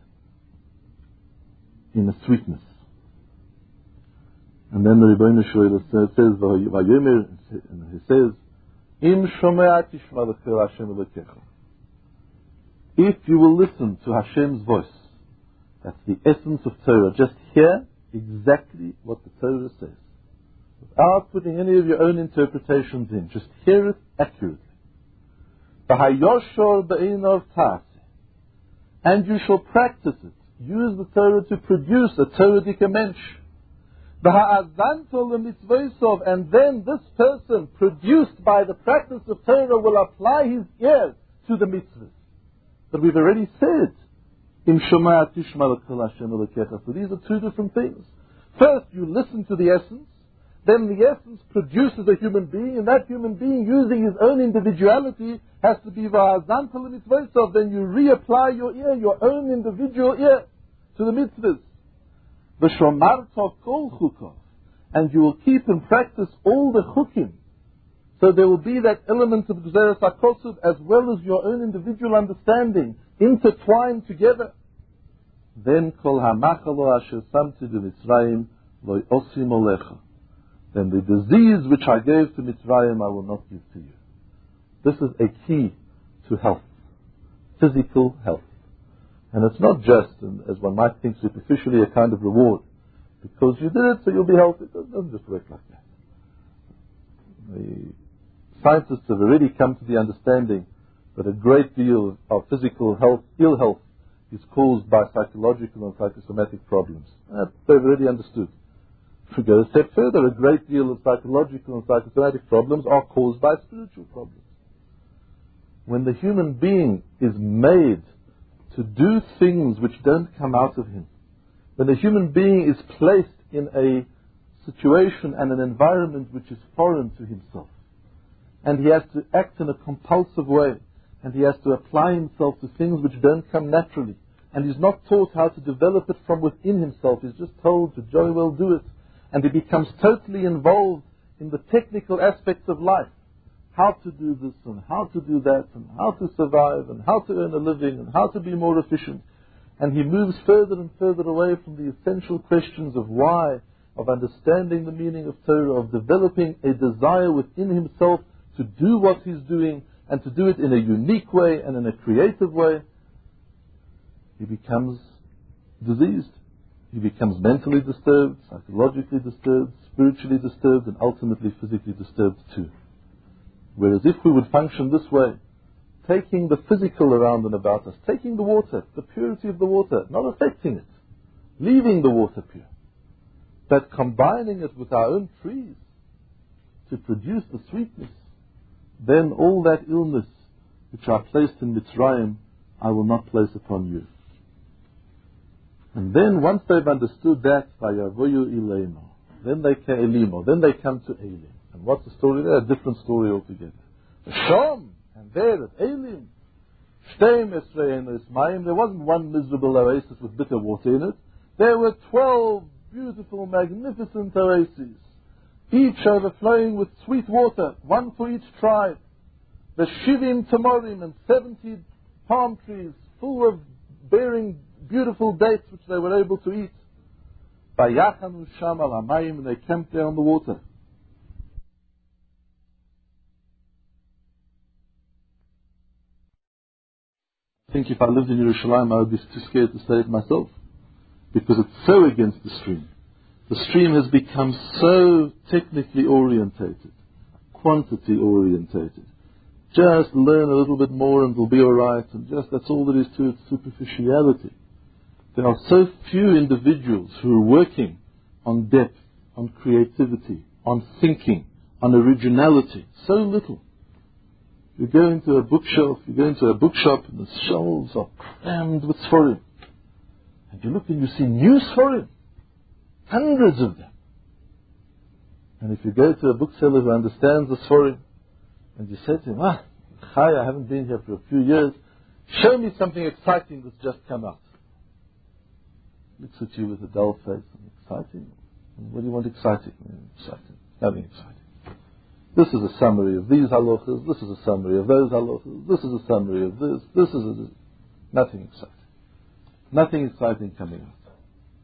in a sweetness. And then the Rebbeinu Shalom says, Vayomer, and he says, Im shomea tishma l'chel Hashem Elokecha. If you will listen to Hashem's voice, that's the essence of Torah, just hear exactly what the Torah says, without putting any of your own interpretations in, just hear it accurately. V'hayoshor b'einov ta'aseh. And you shall practice it. Use the Torah to produce a Torah dikamensh. And then this person, produced by the practice of Torah, will apply his ears to the mitzvahs. But we've already said, Im shomea tishma l'chel Hashem Elokecha. So these are two different things. First, you listen to the essence. Then the essence produces a human being, and that human being, using his own individuality, has to be va'azantal mitzvosov. Then you reapply your ear, your own individual ear, to the mitzvahs. V'shomarto kol chukov, and you will keep in practice all the chukim. So there will be that element of Gezeirah HaKosov as well as your own individual understanding intertwined together. Then kol hamachalo asher samti b'Mitzrayim lo osim olecha. Then the disease which I gave to Mitzrayim I will not give to you. This is a key to health, physical health. And it's not just, as one might think superficially, a kind of reward. Because you did it, so you'll be healthy. It doesn't just work like that. The scientists have already come to the understanding that a great deal of physical health, ill health, is caused by psychological and psychosomatic problems. That they've already understood. If we go a step further, a great deal of psychological and psychosomatic problems are caused by spiritual problems. When the human being is made to do things which don't come out of him, when the human being is placed in a situation and an environment which is foreign to himself, and he has to act in a compulsive way, and he has to apply himself to things which don't come naturally. And he's not taught how to develop it from within himself. He's just told to jolly well do it. And he becomes totally involved in the technical aspects of life. How to do this and how to do that and how to survive and how to earn a living and how to be more efficient. And he moves further and further away from the essential questions of why, of understanding the meaning of Torah, of developing a desire within himself to do what he's doing and to do it in a unique way and in a creative way. He becomes diseased. He becomes mentally disturbed, psychologically disturbed, spiritually disturbed, and ultimately physically disturbed too. Whereas if we would function this way, taking the physical around and about us, taking the water, the purity of the water, not affecting it, leaving the water pure, but combining it with our own trees to produce the sweetness, then all that illness which I placed in Mitzrayim, I will not place upon you. And then once they've understood that, Vayavoyu Ileno, then they come Elimo, then they come to Elim. And what's the story there? A different story altogether. Shom, and there at Elim, Shteim Esrei Esmayim, there wasn't one miserable oasis with bitter water in it. There were twelve beautiful, magnificent oases, each overflowing with sweet water, one for each tribe. The Shivim Tamorim and seventy palm trees full of bearing beautiful dates which they were able to eat. Vayachanu Sham al Hamayim, and they camped there on the water. I think if I lived in Yerushalayim, I would be too scared to say it myself, because it's so against the stream. The stream has become so technically orientated, quantity orientated. Just learn a little bit more and it'll be alright, and just that's all there is to it, superficiality. There are so few individuals who are working on depth, on creativity, on thinking, on originality. So little. You go into a bookshelf, you go into a bookshop, and the shelves are crammed with Sforim. And you look and you see new Sforim. Hundreds of them. And if you go to a bookseller who understands the Sforim, and you say to him, ah, Chai, I haven't been here for a few years, show me something exciting that's just come out. Looks at you with a dull face. Exciting? What do you want exciting? Exciting. Nothing exciting. This is a summary of these halachas, this is a summary of those halachas, this is a summary of this, this is a... Nothing exciting. Nothing exciting coming out.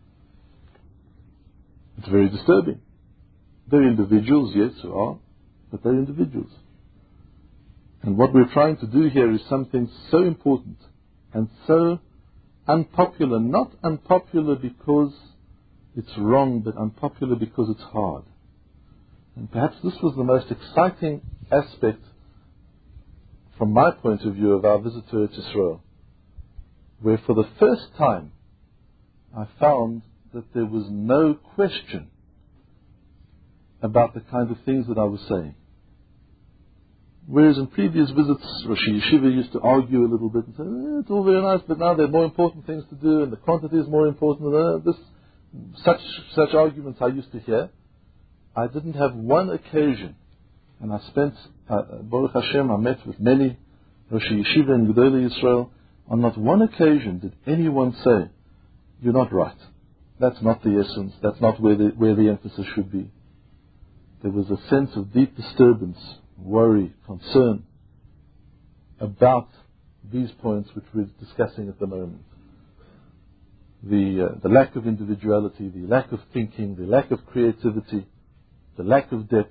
It's very disturbing. They're individuals, yes, who are, but they're individuals. And what we're trying to do here is something so important and so unpopular, not unpopular because it's wrong, but unpopular because it's hard. And perhaps this was the most exciting aspect, from my point of view, of our visit to Eretz Yisrael, where for the first time I found that there was no question about the kind of things that I was saying. Whereas in previous visits, Rosh Yeshiva used to argue a little bit and say, eh, it's all very nice, but now there are more important things to do, and the quantity is more important than uh, this. Such, such arguments I used to hear. I didn't have one occasion, and I spent, uh, Baruch Hashem, I met with many Rosh Yeshiva and Gedolei Yisrael. On not one occasion did anyone say, you're not right. That's not the essence. That's not where the, where the emphasis should be. There was a sense of deep disturbance, worry, concern about these points which we're discussing at the moment. The, uh, the lack of individuality, the lack of thinking, the lack of creativity, the lack of depth,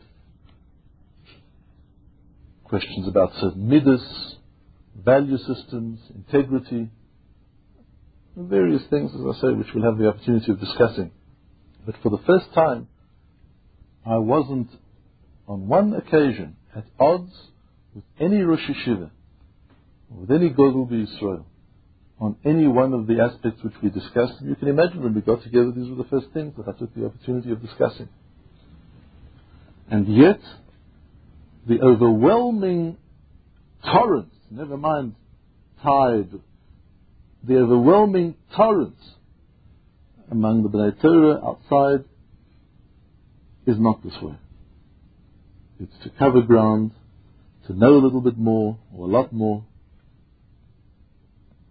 questions about certain midas, value systems, integrity, and various things, as I say, which we'll have the opportunity of discussing. But for the first time, I wasn't on one occasion at odds with any Rosh Yeshiva, or with any Godel B'Yisrael, on any one of the aspects which we discussed. And you can imagine when we got together, these were the first things that I took the opportunity of discussing. And yet, the overwhelming torrent, never mind tide, the overwhelming torrent among the Bnei Torah outside is not this way. It's to cover ground, to know a little bit more, or a lot more,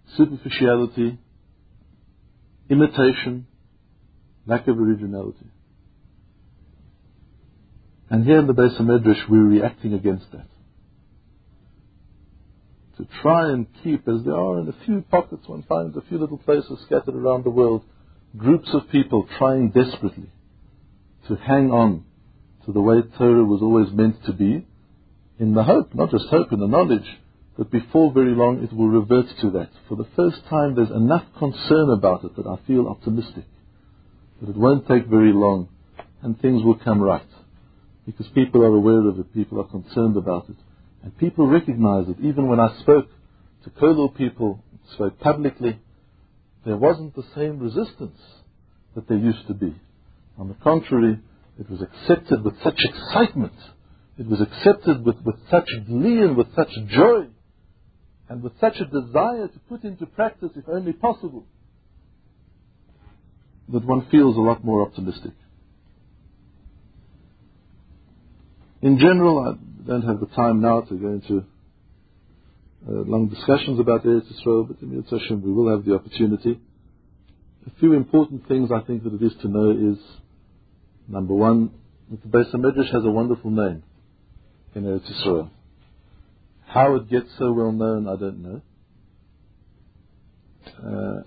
superficiality, imitation, lack of originality. And here in the Beis HaMedrash we're reacting against that. To try and keep, as there are in a few pockets, one finds a few little places scattered around the world, groups of people trying desperately to hang on to the way Torah was always meant to be, in the hope, not just hope, in the knowledge, that before very long it will revert to that. For the first time there's enough concern about it that I feel optimistic, that it won't take very long and things will come right. Because people are aware of it, people are concerned about it. And people recognize it. Even when I spoke to Kollel people, spoke publicly, there wasn't the same resistance that there used to be. On the contrary, it was accepted with such excitement. It was accepted with, with such glee and with such joy and with such a desire to put into practice, if only possible, that one feels a lot more optimistic. In general, I don't have the time now to go into uh, long discussions about Eretz Yisrael, but in Yirtzeh Hashem we will have the opportunity. A few important things I think that it is to know is, number one, that the Beis HaMedrash has a wonderful name in Eretz Yisrael. How it gets so well known, I don't know. Uh,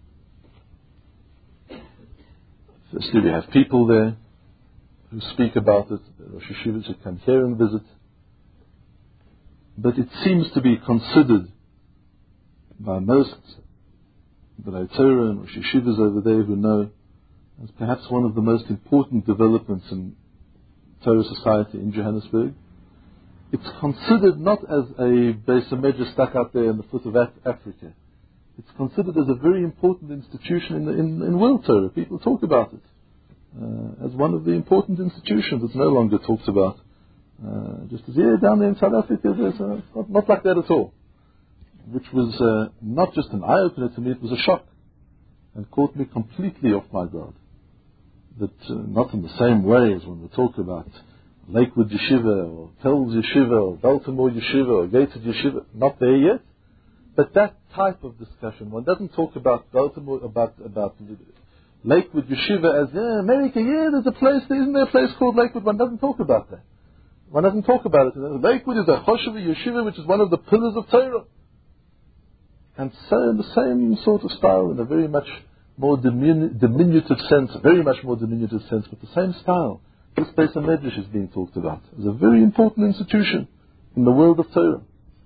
firstly, we have people there who speak about it, Rosh Yeshivas who come here and visit. But it seems to be considered by most B'nai Torah and Rosh Yeshivas over there who know as perhaps one of the most important developments in Torah society in Johannesburg. It's considered not as a Beis HaMedrash stuck out there in the foot of Africa. It's considered as a very important institution in, the, in, in world Torah. People talk about it uh, as one of the important institutions. It's no longer talked about. Uh, just as, yeah, down there in South Africa, there's, uh, not, not like that at all. Which was uh, not just an eye-opener to me, it was a shock. And caught me completely off my guard. That uh, not in the same way as when we talk about Lakewood Yeshiva, or Pels Yeshiva, or Baltimore Yeshiva, or Gated Yeshiva, not there yet. But that type of discussion, one doesn't talk about Baltimore, about, about Lakewood Yeshiva as, yeah, America, yeah, there's a place, there isn't there a place called Lakewood? One doesn't talk about that. One doesn't talk about it. Lakewood is a Choshev Yeshiva, which is one of the pillars of Torah. And so in the same sort of style, in a very much more diminu- diminutive sense, very much more diminutive sense, but the same style, this Beis HaMedrash is being talked about as a very important institution in the world of Torah.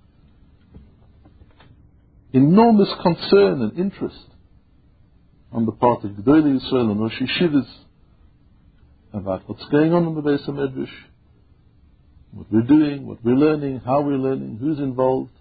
Enormous concern and interest on the part of Gedolei Yisrael and Rosh Yeshivas about what's going on in the Beis HaMedrash, what we're doing, what we're learning, how we're learning, who's involved.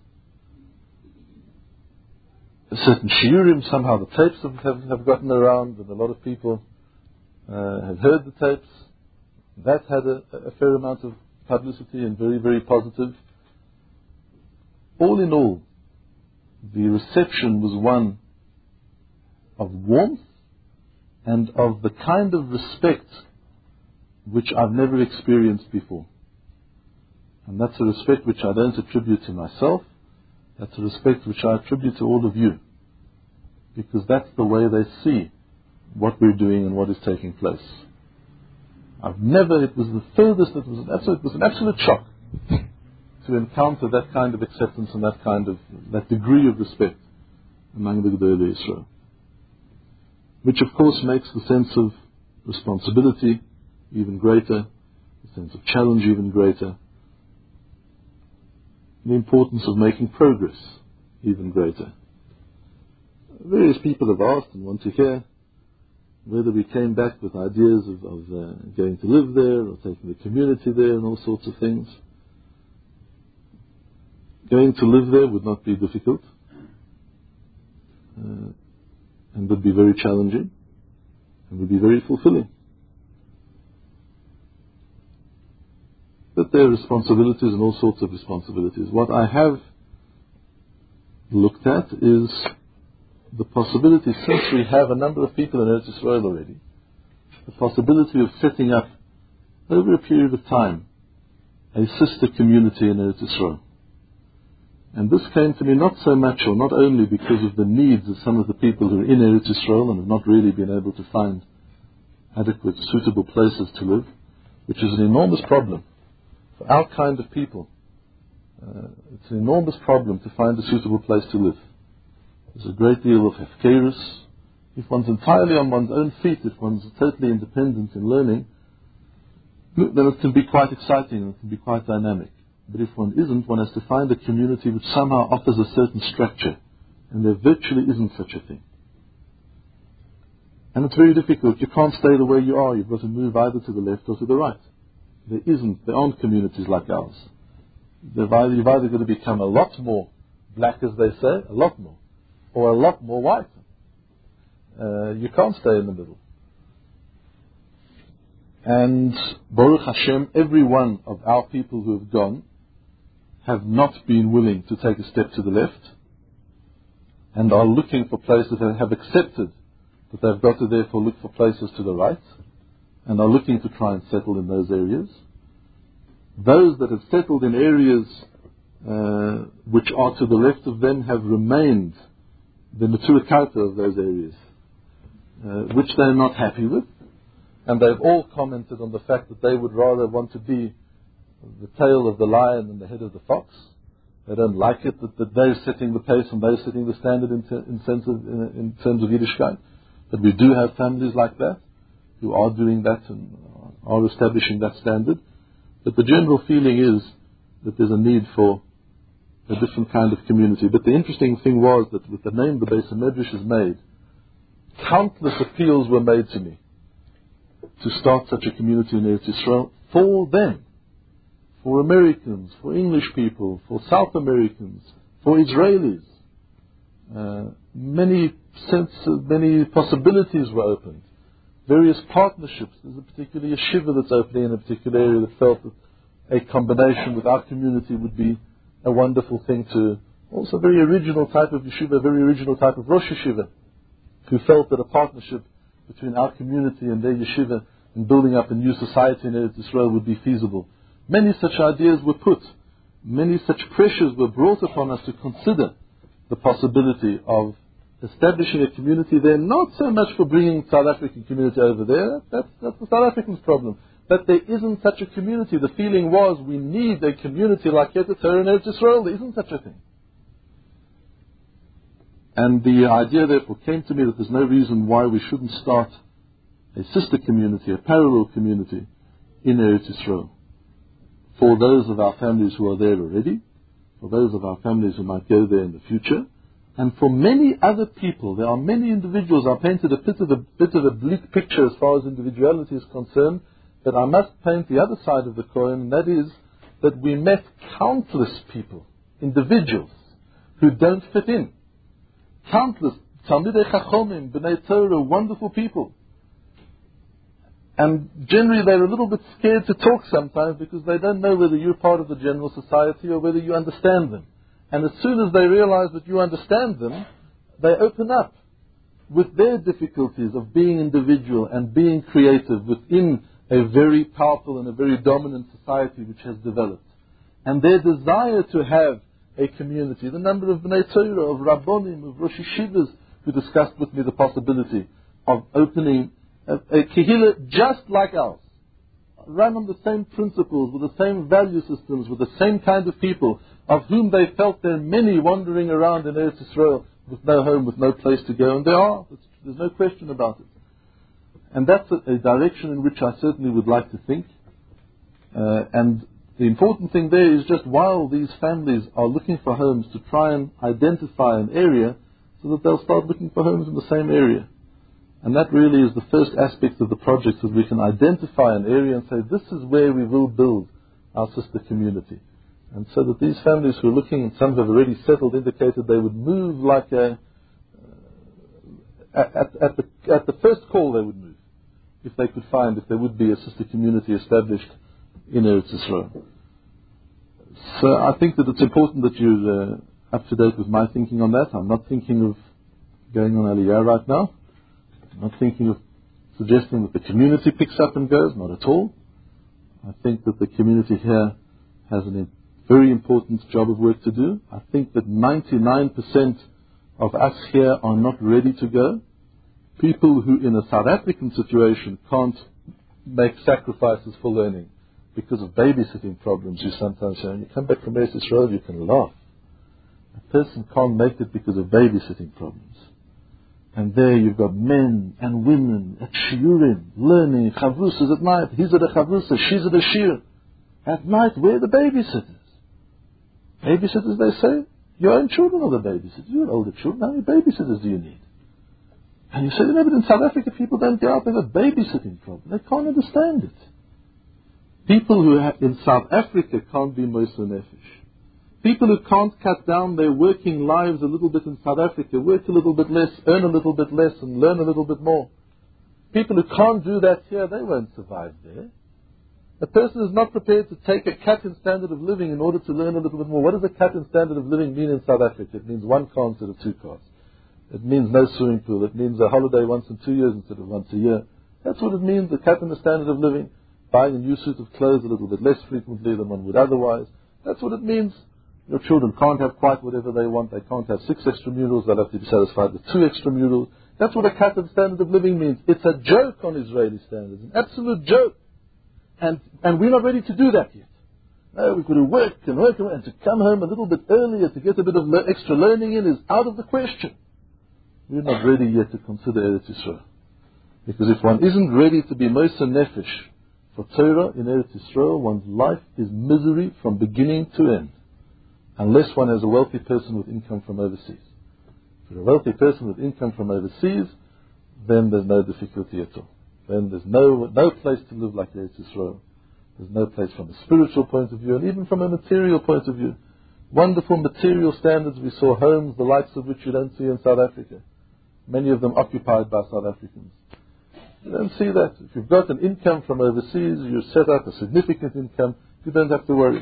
A certain shiurim, somehow the tapes have, have, have gotten around, and a lot of people uh, have heard the tapes. That had a, a fair amount of publicity and very, very positive. All in all, the reception was one of warmth and of the kind of respect which I've never experienced before. And that's a respect which I don't attribute to myself. That's a respect which I attribute to all of you. Because that's the way they see what we're doing and what is taking place. I've never, it was the furthest, it was an absolute, it was an absolute shock to encounter that kind of acceptance and that kind of, that degree of respect among the Gedolei Yisrael. Which of course makes the sense of responsibility even greater, the sense of challenge even greater, the importance of making progress even greater. Various people have asked and want to hear whether we came back with ideas of, of uh, going to live there or taking the community there and all sorts of things. Going to live there would not be difficult uh, and would be very challenging and would be very fulfilling. But there are responsibilities and all sorts of responsibilities. What I have looked at is the possibility, since we have a number of people in Eretz Yisrael already, the possibility of setting up, over a period of time, a sister community in Eretz Yisrael. And this came to me not so much or not only because of the needs of some of the people who are in Eretz Yisrael and have not really been able to find adequate, suitable places to live, which is an enormous problem for our kind of people. Uh, it's an enormous problem to find a suitable place to live. There's a great deal of hefkerus. If one's entirely on one's own feet, if one's totally independent in learning, then it can be quite exciting and it can be quite dynamic. But if one isn't, one has to find a community which somehow offers a certain structure. And there virtually isn't such a thing. And it's very difficult. You can't stay the way you are. You've got to move either to the left or to the right. There isn't, there aren't communities like ours. They've either, you've either got to become a lot more black, as they say, a lot more, or a lot more white. Uh, you can't stay in the middle. And Baruch Hashem, every one of our people who have gone have not been willing to take a step to the left and are looking for places and have accepted that they've got to therefore look for places to the right and are looking to try and settle in those areas. Those that have settled in areas uh, which are to the left of them have remained the Natura Karta of those areas, uh, which they're not happy with. And they've all commented on the fact that they would rather want to be the tail of the lion than the head of the fox. They don't like it that, that they're setting the pace and they're setting the standard in, ter- in, sense of, in, in terms of Yiddishkeit. But we do have families like that who are doing that and are establishing that standard. But the general feeling is that there's a need for a different kind of community. But the interesting thing was that with the name the Beis HaMedrash is made, countless appeals were made to me to start such a community in Eretz Yisrael for them, for Americans, for English people, for South Americans, for Israelis. Uh, many sense, many possibilities were opened. Various partnerships. There's a particular yeshiva that's opening in a particular area that felt that a combination with our community would be a wonderful thing to. Also a very original type of yeshiva, a very original type of Rosh Yeshiva, who felt that a partnership between our community and their yeshiva in building up a new society in Eretz Yisrael would be feasible. Many such ideas were put. Many such pressures were brought upon us to consider the possibility of establishing a community there, not so much for bringing South African community over there, that's, that's the South Africans' problem, but there isn't such a community. The feeling was we need a community like Yetzer Torah in Eretz Yisrael. There isn't such a thing. And the idea therefore came to me that there's no reason why we shouldn't start a sister community, a parallel community in Eretz Yisrael for those of our families who are there already, for those of our families who might go there in the future, and for many other people. There are many individuals. I painted a bit of a, bit of a bleak picture as far as individuality is concerned, but I must paint the other side of the coin, and that is that we met countless people, individuals, who don't fit in. Countless Talmidei Chachomim, B'nai Torah, wonderful people. And generally they're a little bit scared to talk sometimes because they don't know whether you're part of the general society or whether you understand them. And as soon as they realize that you understand them, they open up with their difficulties of being individual and being creative within a very powerful and a very dominant society which has developed. And their desire to have a community, the number of B'nai Torah, of Rabbonim, of Rosh Yeshivas, who discussed with me the possibility of opening a, a kehillah just like ours, run on the same principles, with the same value systems, with the same kind of people, of whom they felt there are many wandering around in Eretz Yisrael with no home, with no place to go, and there are. There's no question about it. And that's a, a direction in which I certainly would like to think. Uh, and the important thing there is just while these families are looking for homes, to try and identify an area so that they'll start looking for homes in the same area. And that really is the first aspect of the project, that we can identify an area and say, this is where we will build our sister community. And so that these families who are looking, and some have already settled, indicated they would move like a, uh, at, at, the, at the first call they would move, if they could find, if there would be a sister community established in Eretz Yisrael. So I think that it's important that you're uh, up to date with my thinking on that. I'm not thinking of going on Aliyah right now. I'm not thinking of suggesting that the community picks up and goes, not at all. I think that the community here has an very important job of work to do. I think that ninety-nine percent of us here are not ready to go. People who in a South African situation can't make sacrifices for learning because of babysitting problems. You sometimes say, when you come back from Eretz Israel, you can laugh. A person can't make it because of babysitting problems. And there you've got men and women at shiurim, learning, chavrusas at night. He's at a chavrusa, she's at a shiur. At night, where are the babysitters? Babysitters, they say, your own children are the babysitters. You're older children, how many babysitters do you need? And you say, you know, but in South Africa people don't go out, they've got babysitting problems. They can't understand it. People who have, in South Africa can't be Moser Nefesh. People who can't cut down their working lives a little bit in South Africa, work a little bit less, earn a little bit less, and learn a little bit more. People who can't do that here, they won't survive there. A person is not prepared to take a cut in standard of living in order to learn a little bit more. What does a cut in standard of living mean in South Africa? It means one car instead of two cars. It means no swimming pool. It means a holiday once in two years instead of once a year. That's what it means, a cut in the standard of living. Buying a new suit of clothes a little bit less frequently than one would otherwise. That's what it means. Your children can't have quite whatever they want. They can't have six extramurals. They'll have to be satisfied with two extramurals. That's what a cut in standard of living means. It's a joke on Israeli standards, an absolute joke. And and we're not ready to do that yet. No, we've got to work and work and work, and to come home a little bit earlier to get a bit of le- extra learning in is out of the question. We're not ready yet to consider Eretz Yisrael. Because if one isn't ready to be Moser Nefesh for Torah in Eretz Yisrael, one's life is misery from beginning to end. Unless one has a wealthy person with income from overseas. If you're a wealthy person with income from overseas, then there's no difficulty at all. Then there's no no place to live like Eretz Yisrael. There's no place from a spiritual point of view, and even from a material point of view. Wonderful material standards. We saw homes, the likes of which you don't see in South Africa. Many of them occupied by South Africans. You don't see that. If you've got an income from overseas, you set up a significant income, you don't have to worry.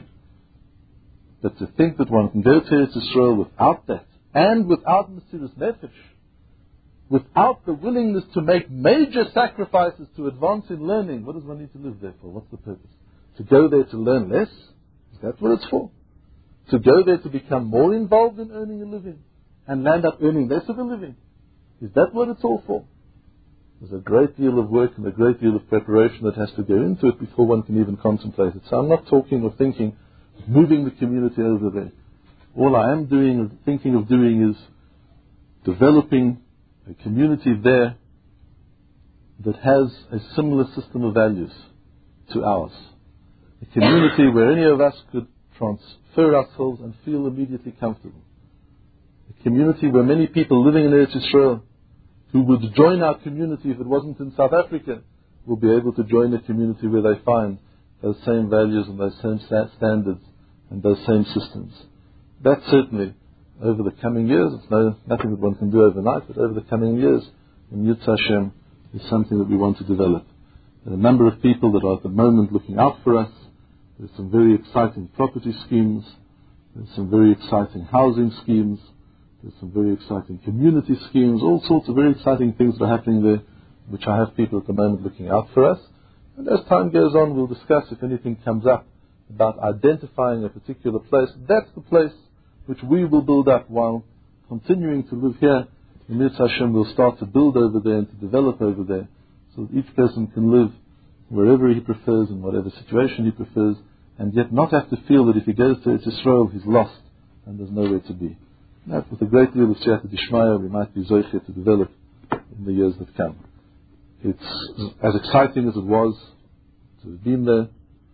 But to think that one can go to Eretz Yisrael without that, and without Mesiras Nefesh, without the willingness to make major sacrifices to advance in learning, what does one need to live there for? What's the purpose? To go there to learn less? Is that what it's for? To go there to become more involved in earning a living and land up earning less of a living? Is that what it's all for? There's a great deal of work and a great deal of preparation that has to go into it before one can even contemplate it. So I'm not talking or thinking of moving the community over there. All I am doing and thinking of doing is developing a community there that has a similar system of values to ours. A community where any of us could transfer ourselves and feel immediately comfortable. A community where many people living in Eretz Yisrael who would join our community if it wasn't in South Africa will be able to join a community where they find those same values and those same standards and those same systems. That certainly, over the coming years, it's no, nothing that one can do overnight, but over the coming years, in Yud Hashem, is something that we want to develop. There are a number of people that are at the moment looking out for us. There's some very exciting property schemes. There's some very exciting housing schemes. There's some very exciting community schemes. All sorts of very exciting things that are happening there, which I have people at the moment looking out for us. And as time goes on, we'll discuss if anything comes up about identifying a particular place. That's the place which we will build up while continuing to live here. In Mitzvah Hashem, we'll start to build over there and to develop over there so that each person can live wherever he prefers, in whatever situation he prefers, and yet not have to feel that if he goes to Eretz Yisrael, he's lost and there's nowhere to be. That, with a great deal of Siyata Dishmaya, we might be zoche to develop in the years that come. It's as exciting as it was to have been there,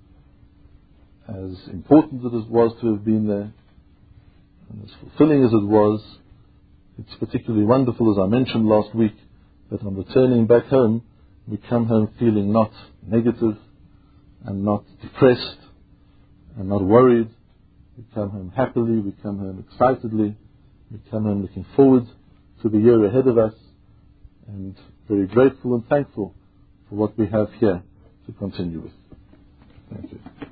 as important as it was to have been there, and as fulfilling as it was. It's particularly wonderful, as I mentioned last week, that on returning back home, we come home feeling not negative and not depressed and not worried. We come home happily, we come home excitedly, we come home looking forward to the year ahead of us and very grateful and thankful for what we have here to continue with. Thank you.